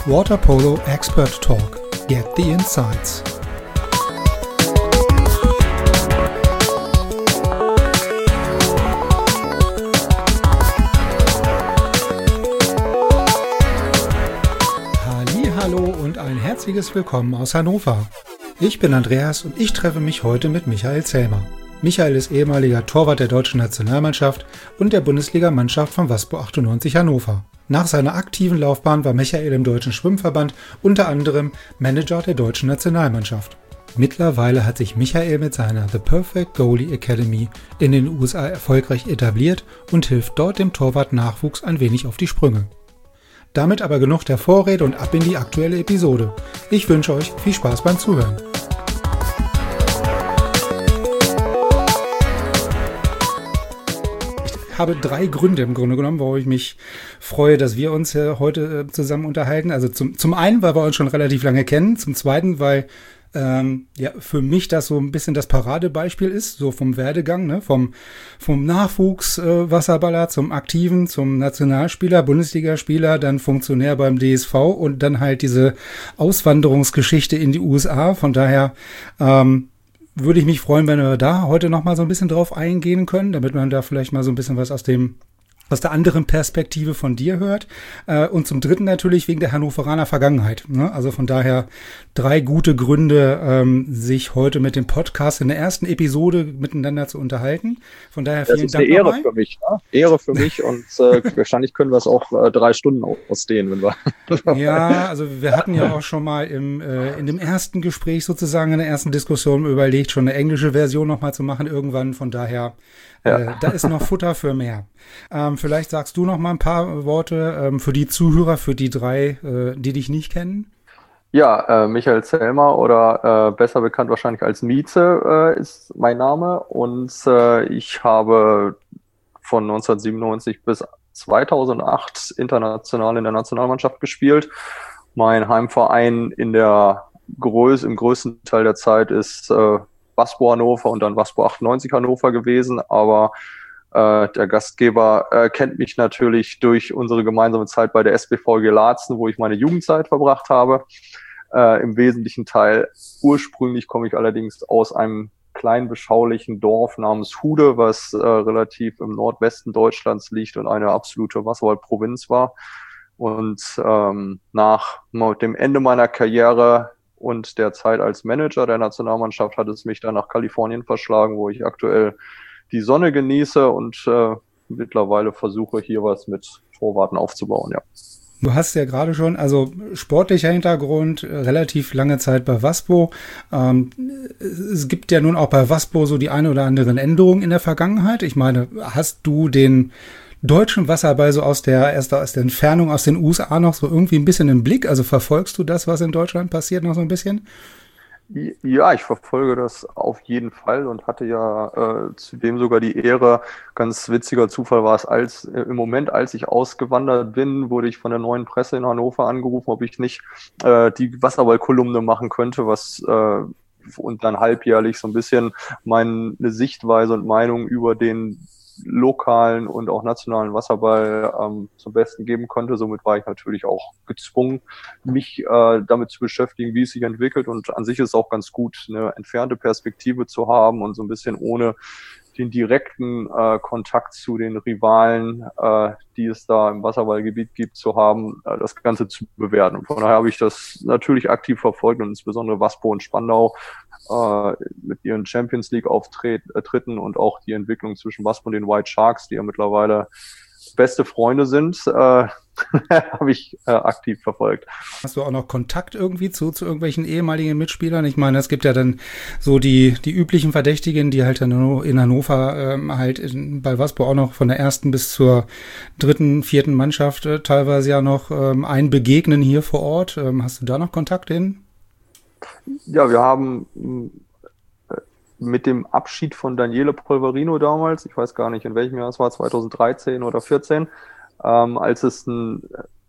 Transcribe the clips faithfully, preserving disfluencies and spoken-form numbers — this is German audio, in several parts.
Water Polo Expert Talk. Get the insights. Hallo und ein herzliches Willkommen aus Hannover. Ich bin Andreas und ich treffe mich heute mit Michael Zellmer. Michael ist ehemaliger Torwart der deutschen Nationalmannschaft und der Bundesligamannschaft von Waspo achtundneunzig Hannover. Nach seiner aktiven Laufbahn war Michael im Deutschen Schwimmverband unter anderem Manager der deutschen Nationalmannschaft. Mittlerweile hat sich Michael mit seiner The Perfect Goalie Academy in den U S A erfolgreich etabliert und hilft dort dem Torwart-Nachwuchs ein wenig auf die Sprünge. Damit aber genug der Vorrede und ab in die aktuelle Episode. Ich wünsche euch viel Spaß beim Zuhören. Ich habe drei Gründe im Grunde genommen, warum ich mich freue, dass wir uns heute zusammen unterhalten. Also zum, zum einen, weil wir uns schon relativ lange kennen. Zum zweiten, weil ähm, ja für mich das so ein bisschen das Paradebeispiel ist, so vom Werdegang, ne? vom, vom Nachwuchs-Wasserballer äh, zum Aktiven, zum Nationalspieler, Bundesligaspieler, dann Funktionär beim D S V und dann halt diese Auswanderungsgeschichte in die U S A. Von daher ähm, würde ich mich freuen, wenn wir da heute noch mal so ein bisschen drauf eingehen können, damit man da vielleicht mal so ein bisschen was aus dem aus der anderen Perspektive von dir hört. Und zum Dritten natürlich wegen der Hannoveraner Vergangenheit. Also von daher drei gute Gründe, sich heute mit dem Podcast in der ersten Episode miteinander zu unterhalten. Von daher vielen Dank. Das ist eine Ehre für mich. Ne? Ehre für mich und äh, wahrscheinlich können wir es auch äh, drei Stunden ausdehnen, wenn wir. Ja, also wir hatten ja auch schon mal im äh, in dem ersten Gespräch sozusagen in der ersten Diskussion überlegt, schon eine englische Version nochmal zu machen irgendwann. Von daher Ja. Äh, da ist noch Futter für mehr. Ähm, vielleicht sagst du noch mal ein paar Worte ähm, für die Zuhörer, für die drei, äh, die dich nicht kennen. Ja, äh, Michael Zellmer oder äh, besser bekannt wahrscheinlich als Mieze äh, ist mein Name und äh, ich habe von neunzehnhundertsiebenundneunzig bis zweitausendacht international in der Nationalmannschaft gespielt. Mein Heimverein in der Größe, im größten Teil der Zeit ist äh, Waspo Hannover und dann Waspo achtundneunzig Hannover gewesen, aber äh, der Gastgeber äh, kennt mich natürlich durch unsere gemeinsame Zeit bei der S B V G Laatzen, wo ich meine Jugendzeit verbracht habe. Äh, im wesentlichen Teil. Ursprünglich komme ich allerdings aus einem kleinen, beschaulichen Dorf namens Hude, was äh, relativ im Nordwesten Deutschlands liegt und eine absolute Wasserwaldprovinz war. Und ähm, nach dem Ende meiner Karriere und der Zeit als Manager der Nationalmannschaft hat es mich dann nach Kalifornien verschlagen, wo ich aktuell die Sonne genieße und äh, mittlerweile versuche, hier was mit Torwarten aufzubauen, ja. Du hast ja gerade schon, also sportlicher Hintergrund, relativ lange Zeit bei Waspo. Ähm, es gibt ja nun auch bei Waspo so die eine oder anderen Änderungen in der Vergangenheit. Ich meine, hast du den deutschen Wasserball so aus der, erst aus der Entfernung aus den U S A noch so irgendwie ein bisschen im Blick? Also verfolgst du das, was in Deutschland passiert, noch so ein bisschen? Ja, ich verfolge das auf jeden Fall und hatte ja äh, zudem sogar die Ehre, ganz witziger Zufall war es, als äh, im Moment, als ich ausgewandert bin, wurde ich von der Neuen Presse in Hannover angerufen, ob ich nicht äh, die Wasserball-Kolumne machen könnte, was äh, und dann halbjährlich so ein bisschen meine Sichtweise und Meinung über den lokalen und auch nationalen Wasserball ähm, zum Besten geben konnte. Somit war ich natürlich auch gezwungen, mich äh, damit zu beschäftigen, wie es sich entwickelt. Und an sich ist es auch ganz gut, eine entfernte Perspektive zu haben und so ein bisschen ohne den direkten äh, Kontakt zu den Rivalen, äh, die es da im Wasserballgebiet gibt, zu haben, äh, das Ganze zu bewerten. Und von daher habe ich das natürlich aktiv verfolgt und insbesondere Waspo und Spandau äh, mit ihren Champions League Auftritten und auch die Entwicklung zwischen Waspo und den White Sharks, die ja mittlerweile beste Freunde sind, äh, habe ich äh, aktiv verfolgt. Hast du auch noch Kontakt irgendwie zu, zu irgendwelchen ehemaligen Mitspielern? Ich meine, es gibt ja dann so die, die üblichen Verdächtigen, die halt dann in Hannover ähm, halt in, bei Waspo auch noch von der ersten bis zur dritten, vierten Mannschaft äh, teilweise ja noch ähm, ein Begegnen hier vor Ort. Ähm, hast du da noch Kontakt hin? Ja, wir haben mit dem Abschied von Daniele Polverino damals, ich weiß gar nicht, in welchem Jahr es war, zweitausenddreizehn oder vierzehn, ähm, als es ein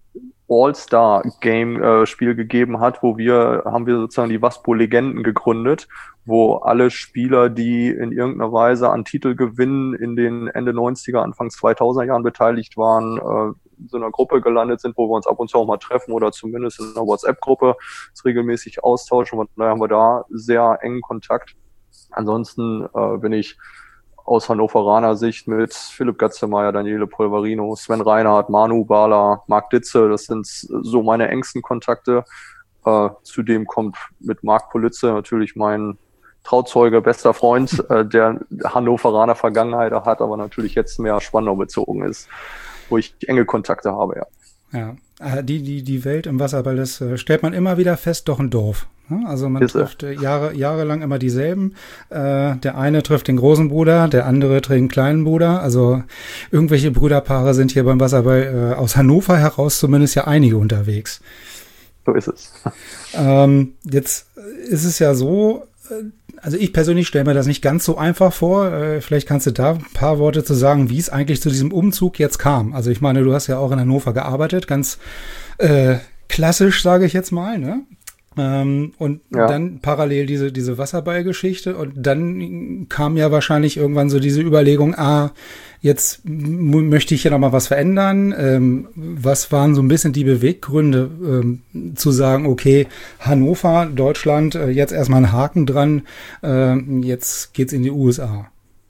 All-Star-Game-Spiel äh, gegeben hat, wo wir, haben wir sozusagen die Waspo-Legenden gegründet, wo alle Spieler, die in irgendeiner Weise an Titelgewinnen in den Ende neunziger, Anfang zweitausender Jahren beteiligt waren, äh, so einer Gruppe gelandet sind, wo wir uns ab und zu auch mal treffen oder zumindest in einer WhatsApp-Gruppe uns regelmäßig austauschen. Und daher haben wir da sehr engen Kontakt. Ansonsten äh, bin ich aus Hannoveraner Sicht mit Philipp Gatzemeyer, Daniele Polverino, Sven Reinhardt, Manu Bala, Marc Ditze, das sind so meine engsten Kontakte. Äh, zudem kommt mit Marc Politze natürlich mein Trauzeuge, bester Freund, äh, der Hannoveraner Vergangenheit hat, aber natürlich jetzt mehr Spandau bezogen ist, wo ich enge Kontakte habe, ja. Ja, die, die, die Welt im Wasserball, das äh, stellt man immer wieder fest, doch ein Dorf. Also man ist trifft äh, Jahre, jahrelang immer dieselben. Äh, der eine trifft den großen Bruder, der andere trifft den kleinen Bruder. Also irgendwelche Brüderpaare sind hier beim Wasserball äh, aus Hannover heraus zumindest ja einige unterwegs. So ist es. Ähm, jetzt ist es ja so, also ich persönlich stelle mir das nicht ganz so einfach vor. Äh, vielleicht kannst du da ein paar Worte zu sagen, wie es eigentlich zu diesem Umzug jetzt kam. Also ich meine, du hast ja auch in Hannover gearbeitet, ganz äh, klassisch, sage ich jetzt mal, ne? Ähm, und ja. Dann parallel diese diese Wasserballgeschichte und dann kam ja wahrscheinlich irgendwann so diese Überlegung, ah, jetzt m- möchte ich hier nochmal was verändern. Ähm, was waren so ein bisschen die Beweggründe, ähm, zu sagen, okay, Hannover, Deutschland, äh, jetzt erstmal einen Haken dran, äh, jetzt geht's in die U S A?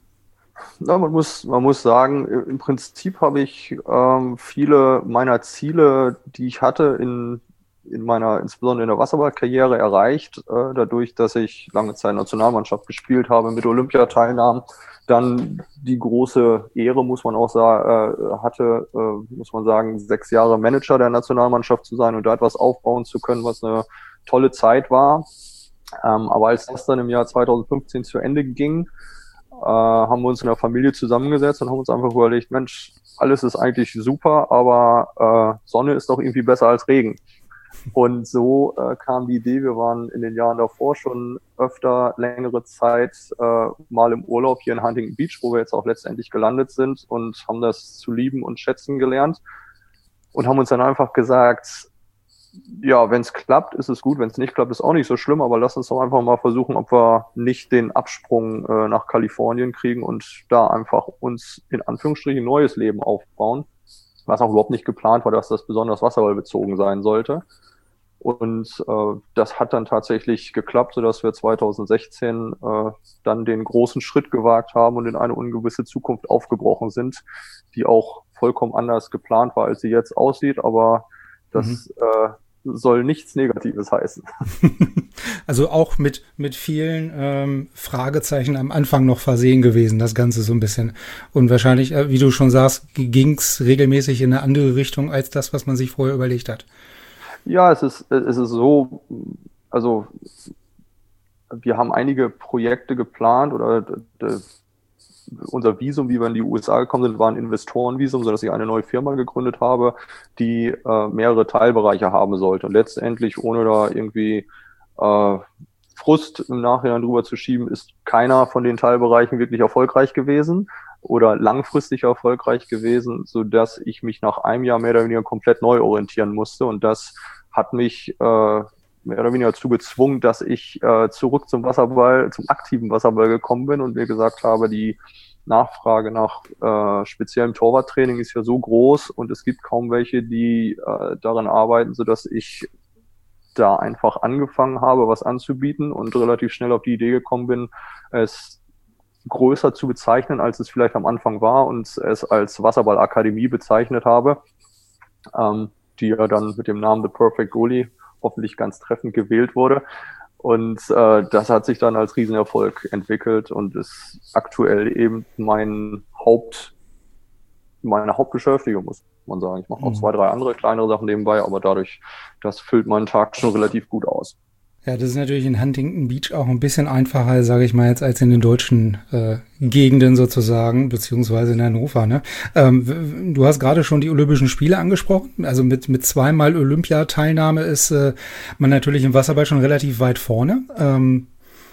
Na, man muss, man muss sagen, im Prinzip habe ich ähm, viele meiner Ziele, die ich hatte in in meiner, insbesondere in der Wasserballkarriere erreicht, äh, dadurch, dass ich lange Zeit Nationalmannschaft gespielt habe, mit Olympiateilnahmen, dann die große Ehre, muss man auch sagen, äh, hatte, äh, muss man sagen, sechs Jahre Manager der Nationalmannschaft zu sein und da etwas aufbauen zu können, was eine tolle Zeit war. Ähm, aber als das dann im Jahr zweitausendfünfzehn zu Ende ging, äh, haben wir uns in der Familie zusammengesetzt und haben uns einfach überlegt, Mensch, alles ist eigentlich super, aber äh, Sonne ist doch irgendwie besser als Regen. Und so äh, kam die Idee, wir waren in den Jahren davor schon öfter längere Zeit äh, mal im Urlaub hier in Huntington Beach, wo wir jetzt auch letztendlich gelandet sind und haben das zu lieben und schätzen gelernt und haben uns dann einfach gesagt, ja, wenn es klappt, ist es gut, wenn es nicht klappt, ist auch nicht so schlimm, aber lass uns doch einfach mal versuchen, ob wir nicht den Absprung äh, nach Kalifornien kriegen und da einfach uns in Anführungsstrichen neues Leben aufbauen, was auch überhaupt nicht geplant war, dass das besonders wasserballbezogen sein sollte. Und äh, das hat dann tatsächlich geklappt, sodass wir zweitausendsechzehn äh, dann den großen Schritt gewagt haben und in eine ungewisse Zukunft aufgebrochen sind, die auch vollkommen anders geplant war, als sie jetzt aussieht. Aber das mhm. äh, soll nichts Negatives heißen. Also auch mit mit vielen ähm, Fragezeichen am Anfang noch versehen gewesen, das Ganze so ein bisschen. Und wahrscheinlich, äh, wie du schon sagst, ging es regelmäßig in eine andere Richtung als das, was man sich vorher überlegt hat. Ja, es ist, es ist so, also wir haben einige Projekte geplant oder d- d- unser Visum, wie wir in die U S A gekommen sind, war ein Investorenvisum, sodass ich eine neue Firma gegründet habe, die äh, mehrere Teilbereiche haben sollte. Und letztendlich, ohne da irgendwie äh, Frust im Nachhinein drüber zu schieben, ist keiner von den Teilbereichen wirklich erfolgreich gewesen oder langfristig erfolgreich gewesen, so dass ich mich nach einem Jahr mehr oder weniger komplett neu orientieren musste. Und das hat mich äh, mehr oder weniger dazu gezwungen, dass ich äh, zurück zum Wasserball, zum aktiven Wasserball gekommen bin und mir gesagt habe, die Nachfrage nach äh, speziellem Torwarttraining ist ja so groß und es gibt kaum welche, die äh, daran arbeiten, so dass ich da einfach angefangen habe, was anzubieten und relativ schnell auf die Idee gekommen bin, es größer zu bezeichnen, als es vielleicht am Anfang war und es als Wasserballakademie bezeichnet habe, ähm, die ja dann mit dem Namen The Perfect Goalie hoffentlich ganz treffend gewählt wurde. Und äh, das hat sich dann als Riesenerfolg entwickelt und ist aktuell eben mein Haupt, meine Hauptbeschäftigung, muss man sagen. Ich mache auch mhm. zwei, drei andere kleinere Sachen nebenbei, aber dadurch, das füllt meinen Tag schon relativ gut aus. Ja, das ist natürlich in Huntington Beach auch ein bisschen einfacher, sage ich mal jetzt, als in den deutschen äh, Gegenden sozusagen, beziehungsweise in Hannover. Ne? Ähm, du hast gerade schon die Olympischen Spiele angesprochen. Also mit mit zweimal Olympiateilnahme ist äh, man natürlich im Wasserball schon relativ weit vorne. Ähm,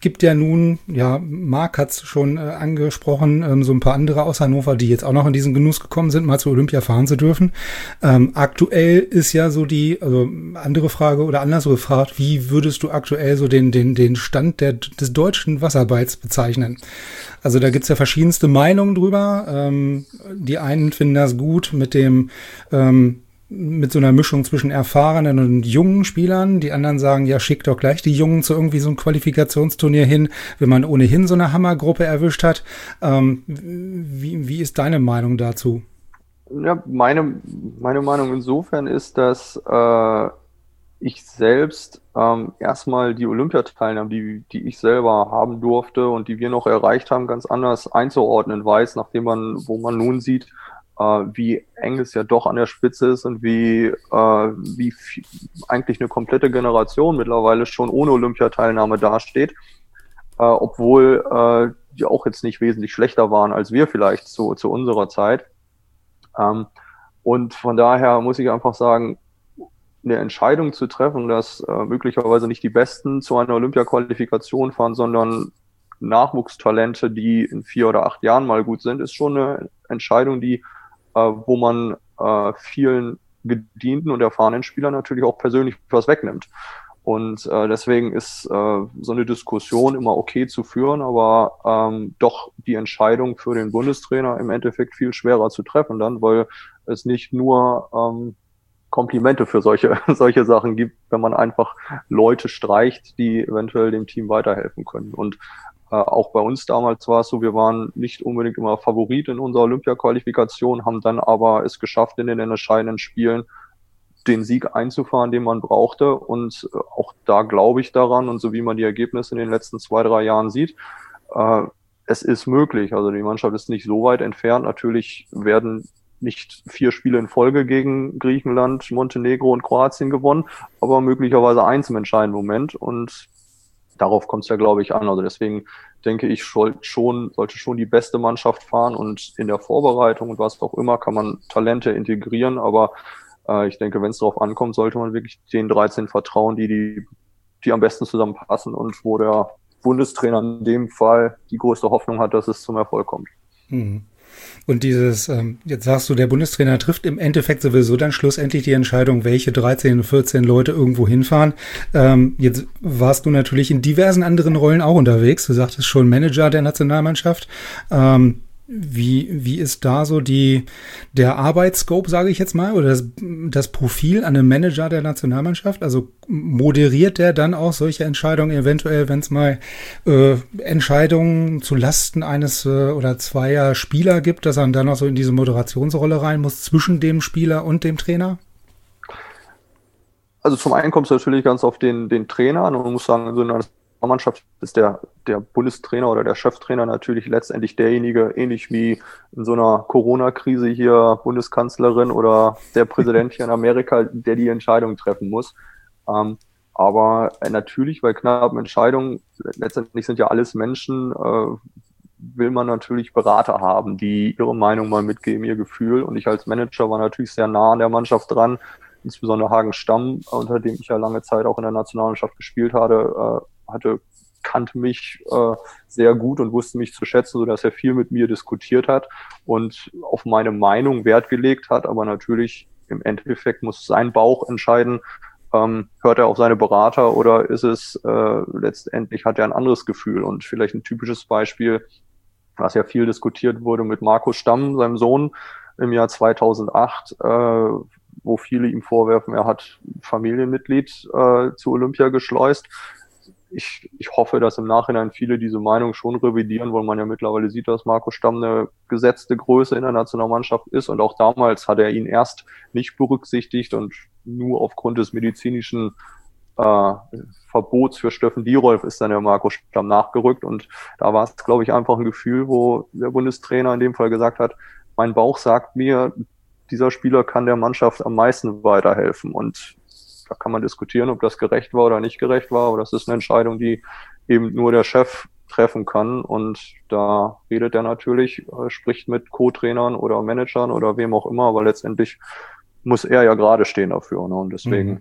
gibt ja nun, ja, Marc hat es schon äh, angesprochen, ähm, so ein paar andere aus Hannover, die jetzt auch noch in diesen Genuss gekommen sind, mal zur Olympia fahren zu dürfen. Ähm, aktuell ist ja so die, also andere Frage oder anders gefragt, wie würdest du aktuell so den den den Stand der, des deutschen Wasserballs bezeichnen? Also da gibt's ja verschiedenste Meinungen drüber. Ähm, die einen finden das gut mit dem ähm, mit so einer Mischung zwischen erfahrenen und jungen Spielern. Die anderen sagen, ja, schick doch gleich die Jungen zu irgendwie so einem Qualifikationsturnier hin, wenn man ohnehin so eine Hammergruppe erwischt hat. Ähm, wie, wie ist deine Meinung dazu? Ja, meine, meine Meinung insofern ist, dass äh, ich selbst ähm, erstmal die Olympiateilnahme, die, die ich selber haben durfte und die wir noch erreicht haben, ganz anders einzuordnen weiß, nachdem man, wo man nun sieht, äh, wie eng es ja doch an der Spitze ist und wie, äh, wie viel, eigentlich eine komplette Generation mittlerweile schon ohne Olympiateilnahme dasteht, äh, obwohl äh, die auch jetzt nicht wesentlich schlechter waren als wir vielleicht zu, zu unserer Zeit. Ähm, und von daher muss ich einfach sagen, eine Entscheidung zu treffen, dass äh, möglicherweise nicht die Besten zu einer Olympia-Qualifikation fahren, sondern Nachwuchstalente, die in vier oder acht Jahren mal gut sind, ist schon eine Entscheidung, die, äh, wo man äh, vielen gedienten und erfahrenen Spielern natürlich auch persönlich was wegnimmt. Und äh, deswegen ist äh, so eine Diskussion immer okay zu führen, aber ähm, doch die Entscheidung für den Bundestrainer im Endeffekt viel schwerer zu treffen dann, weil es nicht nur ähm, Komplimente für solche solche Sachen gibt, wenn man einfach Leute streicht, die eventuell dem Team weiterhelfen können. Und äh, auch bei uns damals war es so, wir waren nicht unbedingt immer Favorit in unserer Olympia-Qualifikation, haben dann aber es geschafft, in den entscheidenden Spielen den Sieg einzufahren, den man brauchte. Und äh, auch da glaube ich daran, und so wie man die Ergebnisse in den letzten zwei, drei Jahren sieht, äh, es ist möglich. Also die Mannschaft ist nicht so weit entfernt. Natürlich werden nicht vier Spiele in Folge gegen Griechenland, Montenegro und Kroatien gewonnen, aber möglicherweise eins im entscheidenden Moment. Und darauf kommt es ja, glaube ich, an. Also deswegen denke ich, schon, sollte schon die beste Mannschaft fahren. Und in der Vorbereitung und was auch immer kann man Talente integrieren. Aber äh, ich denke, wenn es darauf ankommt, sollte man wirklich den dreizehn vertrauen, die, die, die am besten zusammenpassen und wo der Bundestrainer in dem Fall die größte Hoffnung hat, dass es zum Erfolg kommt. Mhm. Und dieses, ähm, jetzt sagst du, der Bundestrainer trifft im Endeffekt sowieso dann schlussendlich die Entscheidung, welche dreizehn, vierzehn Leute irgendwo hinfahren. Ähm, jetzt warst du natürlich in diversen anderen Rollen auch unterwegs. Du sagtest schon Manager der Nationalmannschaft. Ähm, Wie, wie ist da so die, der Arbeitsscope, sage ich jetzt mal, oder das, das Profil an einem Manager der Nationalmannschaft? Also moderiert der dann auch solche Entscheidungen eventuell, wenn es mal äh, Entscheidungen zu Lasten eines äh, oder zweier Spieler gibt, dass er dann auch so in diese Moderationsrolle rein muss zwischen dem Spieler und dem Trainer? Also zum einen kommt es natürlich ganz auf den, den Trainer an und man muss sagen, so eine Mannschaft ist der, der Bundestrainer oder der Cheftrainer natürlich letztendlich derjenige, ähnlich wie in so einer Corona-Krise hier Bundeskanzlerin oder der Präsident hier in Amerika, der die Entscheidung treffen muss. Ähm, aber natürlich bei knappen Entscheidungen, letztendlich sind ja alles Menschen, äh, will man natürlich Berater haben, die ihre Meinung mal mitgeben, ihr Gefühl. Und ich als Manager war natürlich sehr nah an der Mannschaft dran, insbesondere Hagen Stamm, unter dem ich ja lange Zeit auch in der Nationalmannschaft gespielt hatte, äh, hatte, kannte mich äh, sehr gut und wusste mich zu schätzen, sodass er viel mit mir diskutiert hat und auf meine Meinung Wert gelegt hat. Aber natürlich im Endeffekt muss sein Bauch entscheiden, ähm, hört er auf seine Berater oder ist es äh, letztendlich, hat er ein anderes Gefühl. Und vielleicht ein typisches Beispiel, was ja viel diskutiert wurde mit Markus Stamm, seinem Sohn, im Jahr zweitausendacht, äh, wo viele ihm vorwerfen, er hat Familienmitglied äh, zu Olympia geschleust. Ich, ich hoffe, dass im Nachhinein viele diese Meinung schon revidieren, weil man ja mittlerweile sieht, dass Markus Stamm eine gesetzte Größe in der Nationalmannschaft ist. Und auch damals hat er ihn erst nicht berücksichtigt und nur aufgrund des medizinischen äh, Verbots für Steffen Dierolf ist dann der Markus Stamm nachgerückt. Und da war es, glaube ich, einfach ein Gefühl, wo der Bundestrainer in dem Fall gesagt hat, mein Bauch sagt mir, dieser Spieler kann der Mannschaft am meisten weiterhelfen. Und da kann man diskutieren, ob das gerecht war oder nicht gerecht war, aber das ist eine Entscheidung, die eben nur der Chef treffen kann. Und da redet er natürlich, äh, spricht mit Co-Trainern oder Managern oder wem auch immer, aber letztendlich muss er ja gerade stehen dafür. Ne? Und deswegen, Mhm.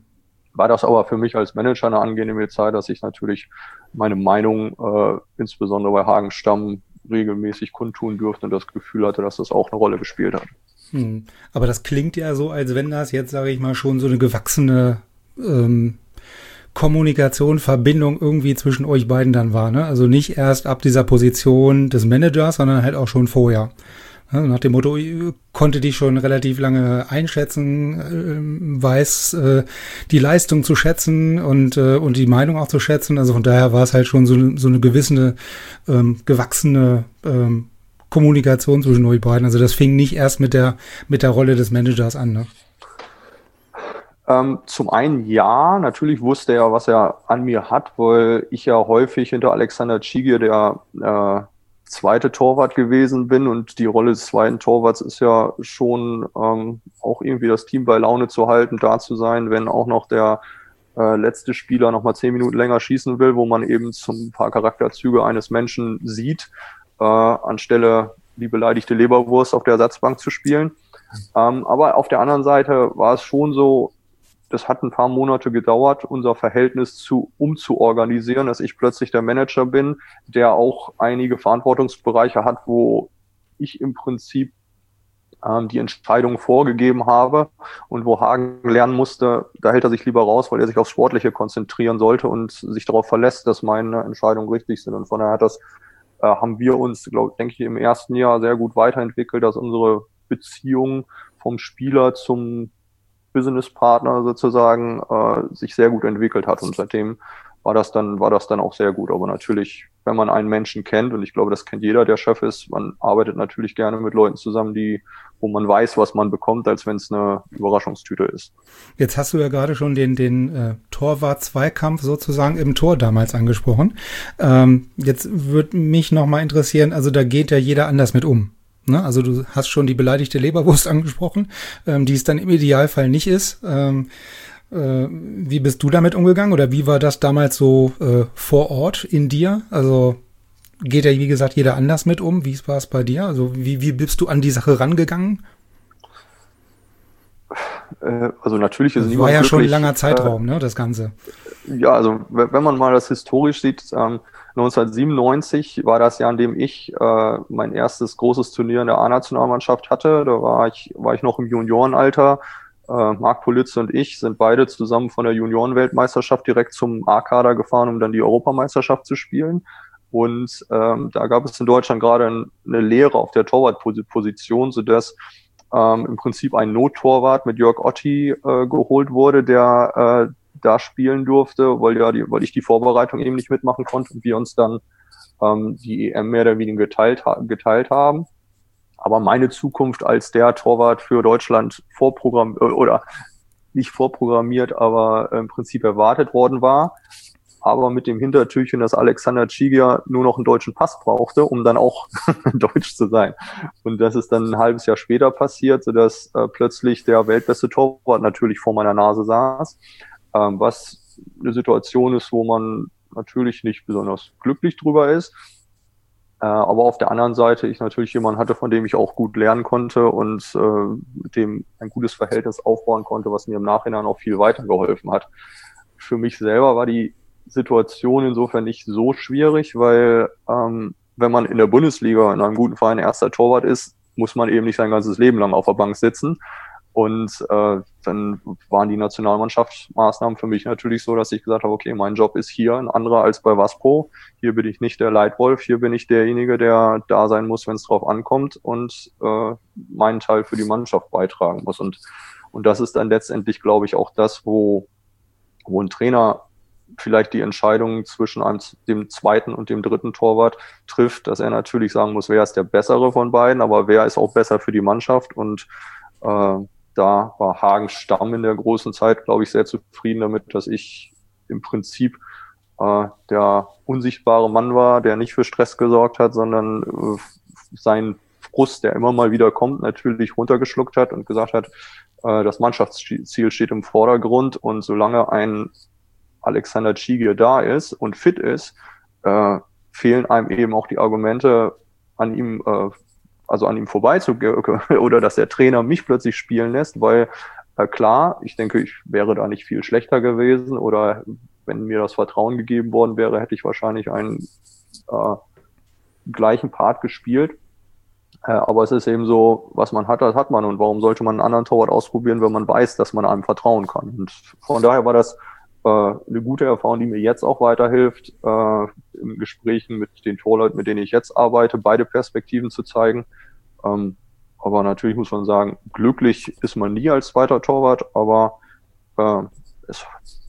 war das aber für mich als Manager eine angenehme Zeit, dass ich natürlich meine Meinung, äh, insbesondere bei Hagen Stamm, regelmäßig kundtun durfte und das Gefühl hatte, dass das auch eine Rolle gespielt hat. Hm. Aber das klingt ja so, als wenn das jetzt, sage ich mal, schon so eine gewachsene ähm, Kommunikation, Verbindung irgendwie zwischen euch beiden dann war, ne? Also nicht erst ab dieser Position des Managers, sondern halt auch schon vorher. Ja, nach dem Motto, ich konnte dich schon relativ lange einschätzen, äh, weiß äh, die Leistung zu schätzen und äh, und die Meinung auch zu schätzen. Also von daher war es halt schon so, so eine gewisse ähm, gewachsene ähm, Kommunikation zwischen euch beiden. Also das fing nicht erst mit der mit der Rolle des Managers an, ne? Ähm, zum einen ja, natürlich wusste er, was er an mir hat, weil ich ja häufig hinter Alexander Tschigir der äh, zweite Torwart gewesen bin und die Rolle des zweiten Torwarts ist ja schon ähm, auch irgendwie das Team bei Laune zu halten, da zu sein, wenn auch noch der äh, letzte Spieler noch mal zehn Minuten länger schießen will, wo man eben zum paar Charakterzüge eines Menschen sieht, äh, anstelle die beleidigte Leberwurst auf der Ersatzbank zu spielen. Ähm, aber auf der anderen Seite war es schon so, das hat ein paar Monate gedauert, unser Verhältnis zu umzuorganisieren, dass ich plötzlich der Manager bin, der auch einige Verantwortungsbereiche hat, wo ich im Prinzip ähm, die Entscheidung vorgegeben habe und wo Hagen lernen musste, da hält er sich lieber raus, weil er sich aufs Sportliche konzentrieren sollte und sich darauf verlässt, dass meine Entscheidungen richtig sind. Und von daher hat das, äh, haben wir uns, glaube denke ich, im ersten Jahr sehr gut weiterentwickelt, dass unsere Beziehung vom Spieler zum Businesspartner sozusagen äh, sich sehr gut entwickelt hat und seitdem war das dann war das dann auch sehr gut. Aber natürlich, wenn man einen Menschen kennt und ich glaube, das kennt jeder, der Chef ist, man arbeitet natürlich gerne mit Leuten zusammen, die wo man weiß, was man bekommt, als wenn es eine Überraschungstüte ist. Jetzt hast du ja gerade schon den den äh, Torwart-Zweikampf sozusagen im Tor damals angesprochen. Ähm, jetzt würde mich noch mal interessieren, also da geht ja jeder anders mit um. Ne? Also du hast schon die beleidigte Leberwurst angesprochen, ähm, die es dann im Idealfall nicht ist. Ähm, äh, wie bist du damit umgegangen oder wie war das damals so äh, vor Ort in dir? Also geht ja, wie gesagt, jeder anders mit um. Wie war es bei dir? Also wie, wie bist du an die Sache rangegangen? Äh, also natürlich ist das niemand war ja glücklich, schon ein langer Zeitraum, äh, ne, das Ganze. Ja, also wenn man mal das historisch sieht, ähm, neunzehnhundertsiebenundneunzig war das Jahr, in dem ich äh, mein erstes großes Turnier in der A-Nationalmannschaft hatte. Da war ich, war ich noch im Juniorenalter. Äh, Marc Politze und ich sind beide zusammen von der Juniorenweltmeisterschaft direkt zum A-Kader gefahren, um dann die Europameisterschaft zu spielen. Und ähm, da gab es in Deutschland gerade eine Lehre auf der Torwartposition, sodass ähm, im Prinzip ein Nottorwart mit Jörg Otti äh, geholt wurde, der äh, da spielen durfte, weil ja die, weil ich die Vorbereitung eben nicht mitmachen konnte und wir uns dann ähm, die E M mehr oder weniger geteilt, geteilt haben. Aber meine Zukunft als der Torwart für Deutschland vorprogrammiert oder nicht vorprogrammiert, aber im Prinzip erwartet worden war. Aber mit dem Hintertürchen, dass Alexander Tschigir nur noch einen deutschen Pass brauchte, um dann auch deutsch zu sein. Und das ist dann ein halbes Jahr später passiert, sodass äh, plötzlich der weltbeste Torwart natürlich vor meiner Nase saß. Ähm, was eine Situation ist, wo man natürlich nicht besonders glücklich drüber ist. Äh, aber auf der anderen Seite ich natürlich jemanden hatte, von dem ich auch gut lernen konnte und äh, mit dem ein gutes Verhältnis aufbauen konnte, was mir im Nachhinein auch viel weitergeholfen hat. Für mich selber war die Situation insofern nicht so schwierig, weil ähm, wenn man in der Bundesliga in einem guten Verein erster Torwart ist, muss man eben nicht sein ganzes Leben lang auf der Bank sitzen. Und äh, dann waren die Nationalmannschaftsmaßnahmen für mich natürlich so, dass ich gesagt habe, okay, mein Job ist hier ein anderer als bei Waspro. Hier bin ich nicht der Leitwolf, hier bin ich derjenige, der da sein muss, wenn es drauf ankommt und äh, meinen Teil für die Mannschaft beitragen muss. Und und das ist dann letztendlich, glaube ich, auch das, wo wo ein Trainer vielleicht die Entscheidung zwischen einem, dem zweiten und dem dritten Torwart trifft, dass er natürlich sagen muss, wer ist der Bessere von beiden, aber wer ist auch besser für die Mannschaft und äh, da war Hagen Stamm in der großen Zeit, glaube ich, sehr zufrieden damit, dass ich im Prinzip äh, der unsichtbare Mann war, der nicht für Stress gesorgt hat, sondern äh, seinen Frust, der immer mal wieder kommt, natürlich runtergeschluckt hat und gesagt hat, äh, das Mannschaftsziel steht im Vordergrund und solange ein Alexander Tschigir da ist und fit ist, äh, fehlen einem eben auch die Argumente, an ihm äh, also an ihm vorbeizugehen oder dass der Trainer mich plötzlich spielen lässt, weil Äh, klar, ich denke, ich wäre da nicht viel schlechter gewesen oder wenn mir das Vertrauen gegeben worden wäre, hätte ich wahrscheinlich einen äh, gleichen Part gespielt. Äh, aber es ist eben so, was man hat, das hat man. Und warum sollte man einen anderen Torwart ausprobieren, wenn man weiß, dass man einem vertrauen kann? Und von daher war das äh, eine gute Erfahrung, die mir jetzt auch weiterhilft, äh, in Gesprächen mit den Torleuten, mit denen ich jetzt arbeite, beide Perspektiven zu zeigen. Ähm, aber natürlich muss man sagen, glücklich ist man nie als zweiter Torwart, aber äh, es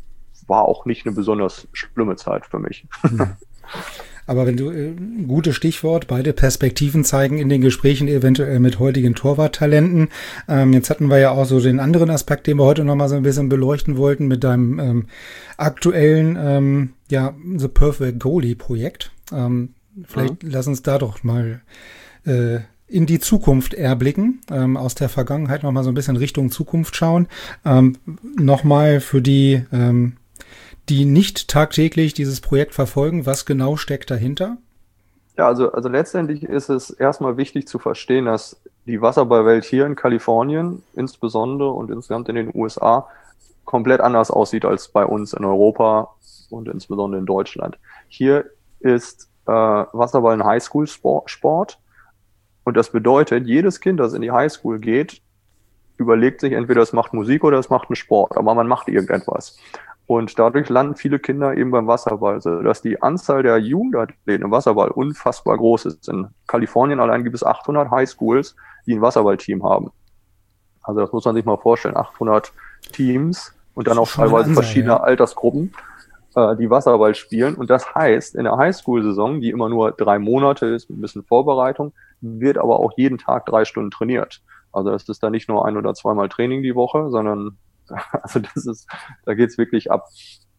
war auch nicht eine besonders schlimme Zeit für mich. Hm. Aber wenn du, äh, gutes Stichwort, beide Perspektiven zeigen in den Gesprächen eventuell mit heutigen Torwarttalenten. Ähm, jetzt hatten wir ja auch so den anderen Aspekt, den wir heute noch mal so ein bisschen beleuchten wollten mit deinem ähm, aktuellen, ähm, ja, The Perfect Goalie Projekt. Ähm, vielleicht mhm. lass uns da doch mal äh, in die Zukunft erblicken, ähm, aus der Vergangenheit noch mal so ein bisschen Richtung Zukunft schauen. Ähm, noch mal für die ähm, die nicht tagtäglich dieses Projekt verfolgen, was genau steckt dahinter? Ja, also, also letztendlich ist es erstmal wichtig zu verstehen, dass die Wasserballwelt hier in Kalifornien insbesondere und insgesamt in den U S A komplett anders aussieht als bei uns in Europa und insbesondere in Deutschland. Hier ist äh, Wasserball ein Highschool-Sport und das bedeutet, jedes Kind, das in die Highschool geht, überlegt sich entweder es macht Musik oder es macht einen Sport, aber man macht irgendetwas. Und dadurch landen viele Kinder eben beim Wasserball, sodass die Anzahl der Jugendathleten im Wasserball unfassbar groß ist. In Kalifornien allein gibt es achthundert Highschools, die ein Wasserballteam haben. Also das muss man sich mal vorstellen, achthundert Teams und dann auch teilweise Ansatz, verschiedene ja. Altersgruppen, äh, die Wasserball spielen. Und das heißt, in der Highschool-Saison, die immer nur drei Monate ist, mit ein bisschen Vorbereitung, wird aber auch jeden Tag drei Stunden trainiert. Also das ist dann nicht nur ein oder zweimal Training die Woche, sondern also das ist, da geht's wirklich ab.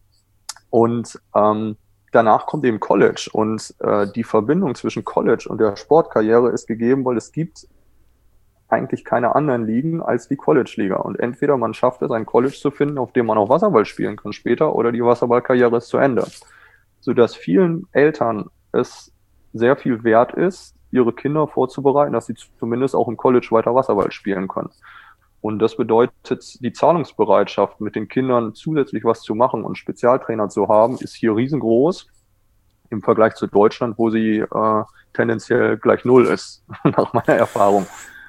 Und ähm, danach kommt eben College und äh, die Verbindung zwischen College und der Sportkarriere ist gegeben, weil es gibt eigentlich keine anderen Ligen als die College-Liga. Und entweder man schafft es, ein College zu finden, auf dem man auch Wasserball spielen kann später, oder die Wasserballkarriere ist zu Ende. Sodass vielen Eltern es sehr viel wert ist, ihre Kinder vorzubereiten, dass sie zumindest auch im College weiter Wasserball spielen können. Und das bedeutet, die Zahlungsbereitschaft, mit den Kindern zusätzlich was zu machen und Spezialtrainer zu haben, ist hier riesengroß im Vergleich zu Deutschland, wo sie äh, tendenziell gleich null ist, nach meiner Erfahrung.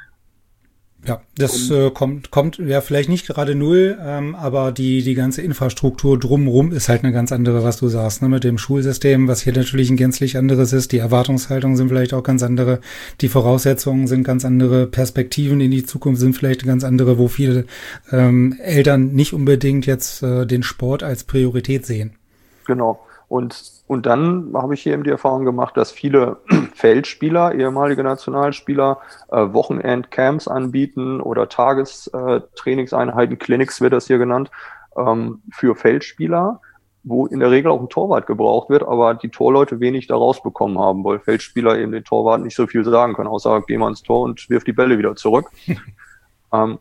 Ja, das äh, kommt, kommt ja vielleicht nicht gerade null, ähm, aber die die ganze Infrastruktur drumherum ist halt eine ganz andere, was du sagst, ne? Mit dem Schulsystem, was hier natürlich ein gänzlich anderes ist. Die Erwartungshaltungen sind vielleicht auch ganz andere, die Voraussetzungen sind ganz andere, Perspektiven in die Zukunft sind vielleicht ganz andere, wo viele ähm, Eltern nicht unbedingt jetzt äh, den Sport als Priorität sehen. Genau. Und, und dann habe ich hier eben die Erfahrung gemacht, dass viele Feldspieler, ehemalige Nationalspieler, äh, Wochenendcamps anbieten oder Tagestrainingseinheiten, Clinics wird das hier genannt, ähm, für Feldspieler, wo in der Regel auch ein Torwart gebraucht wird, aber die Torleute wenig da rausbekommen haben, weil Feldspieler eben den Torwart nicht so viel sagen können, außer geh mal ins Tor und wirf die Bälle wieder zurück. ähm,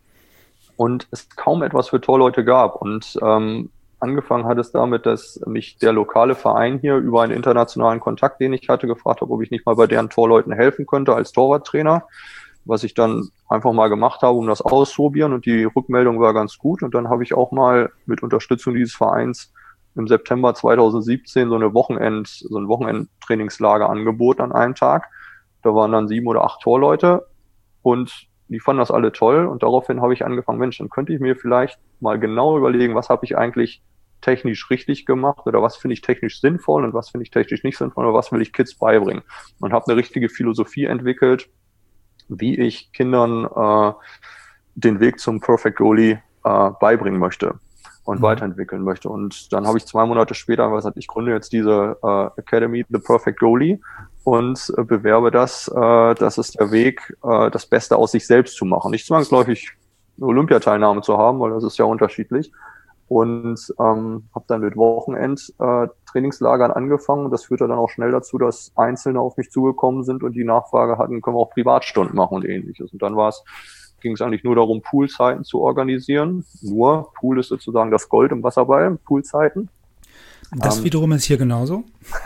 und es kaum etwas für Torleute gab. Und ähm, angefangen hat es damit, dass mich der lokale Verein hier über einen internationalen Kontakt, den ich hatte, gefragt hat, ob ich nicht mal bei deren Torleuten helfen könnte als Torwarttrainer, was ich dann einfach mal gemacht habe, um das auszuprobieren, und die Rückmeldung war ganz gut. Und dann habe ich auch mal mit Unterstützung dieses Vereins im September zweitausendsiebzehn so eine Wochenend, so ein Wochenendtrainingslager angeboten an einem Tag. Da waren dann sieben oder acht Torleute und die fanden das alle toll, und daraufhin habe ich angefangen, Mensch, dann könnte ich mir vielleicht mal genau überlegen, was habe ich eigentlich technisch richtig gemacht oder was finde ich technisch sinnvoll und was finde ich technisch nicht sinnvoll oder was will ich Kids beibringen. Und habe eine richtige Philosophie entwickelt, wie ich Kindern äh, den Weg zum Perfect Goalie äh, beibringen möchte und mhm. weiterentwickeln möchte. Und dann habe ich zwei Monate später gesagt, ich gründe jetzt diese äh, Academy, The Perfect Goalie, und äh, bewerbe das. Äh, das ist der Weg, äh, das Beste aus sich selbst zu machen. Nicht zwangsläufig eine Olympiateilnahme zu haben, weil das ist ja unterschiedlich. Und ähm, habe dann mit Wochenend-Trainingslagern äh, angefangen. Das führte dann auch schnell dazu, dass Einzelne auf mich zugekommen sind und die Nachfrage hatten, können wir auch Privatstunden machen und ähnliches. Und dann war es, ging es eigentlich nur darum, Poolzeiten zu organisieren. Nur, Pool ist sozusagen das Gold im Wasserball, Poolzeiten. Das ähm, wiederum ist hier genauso.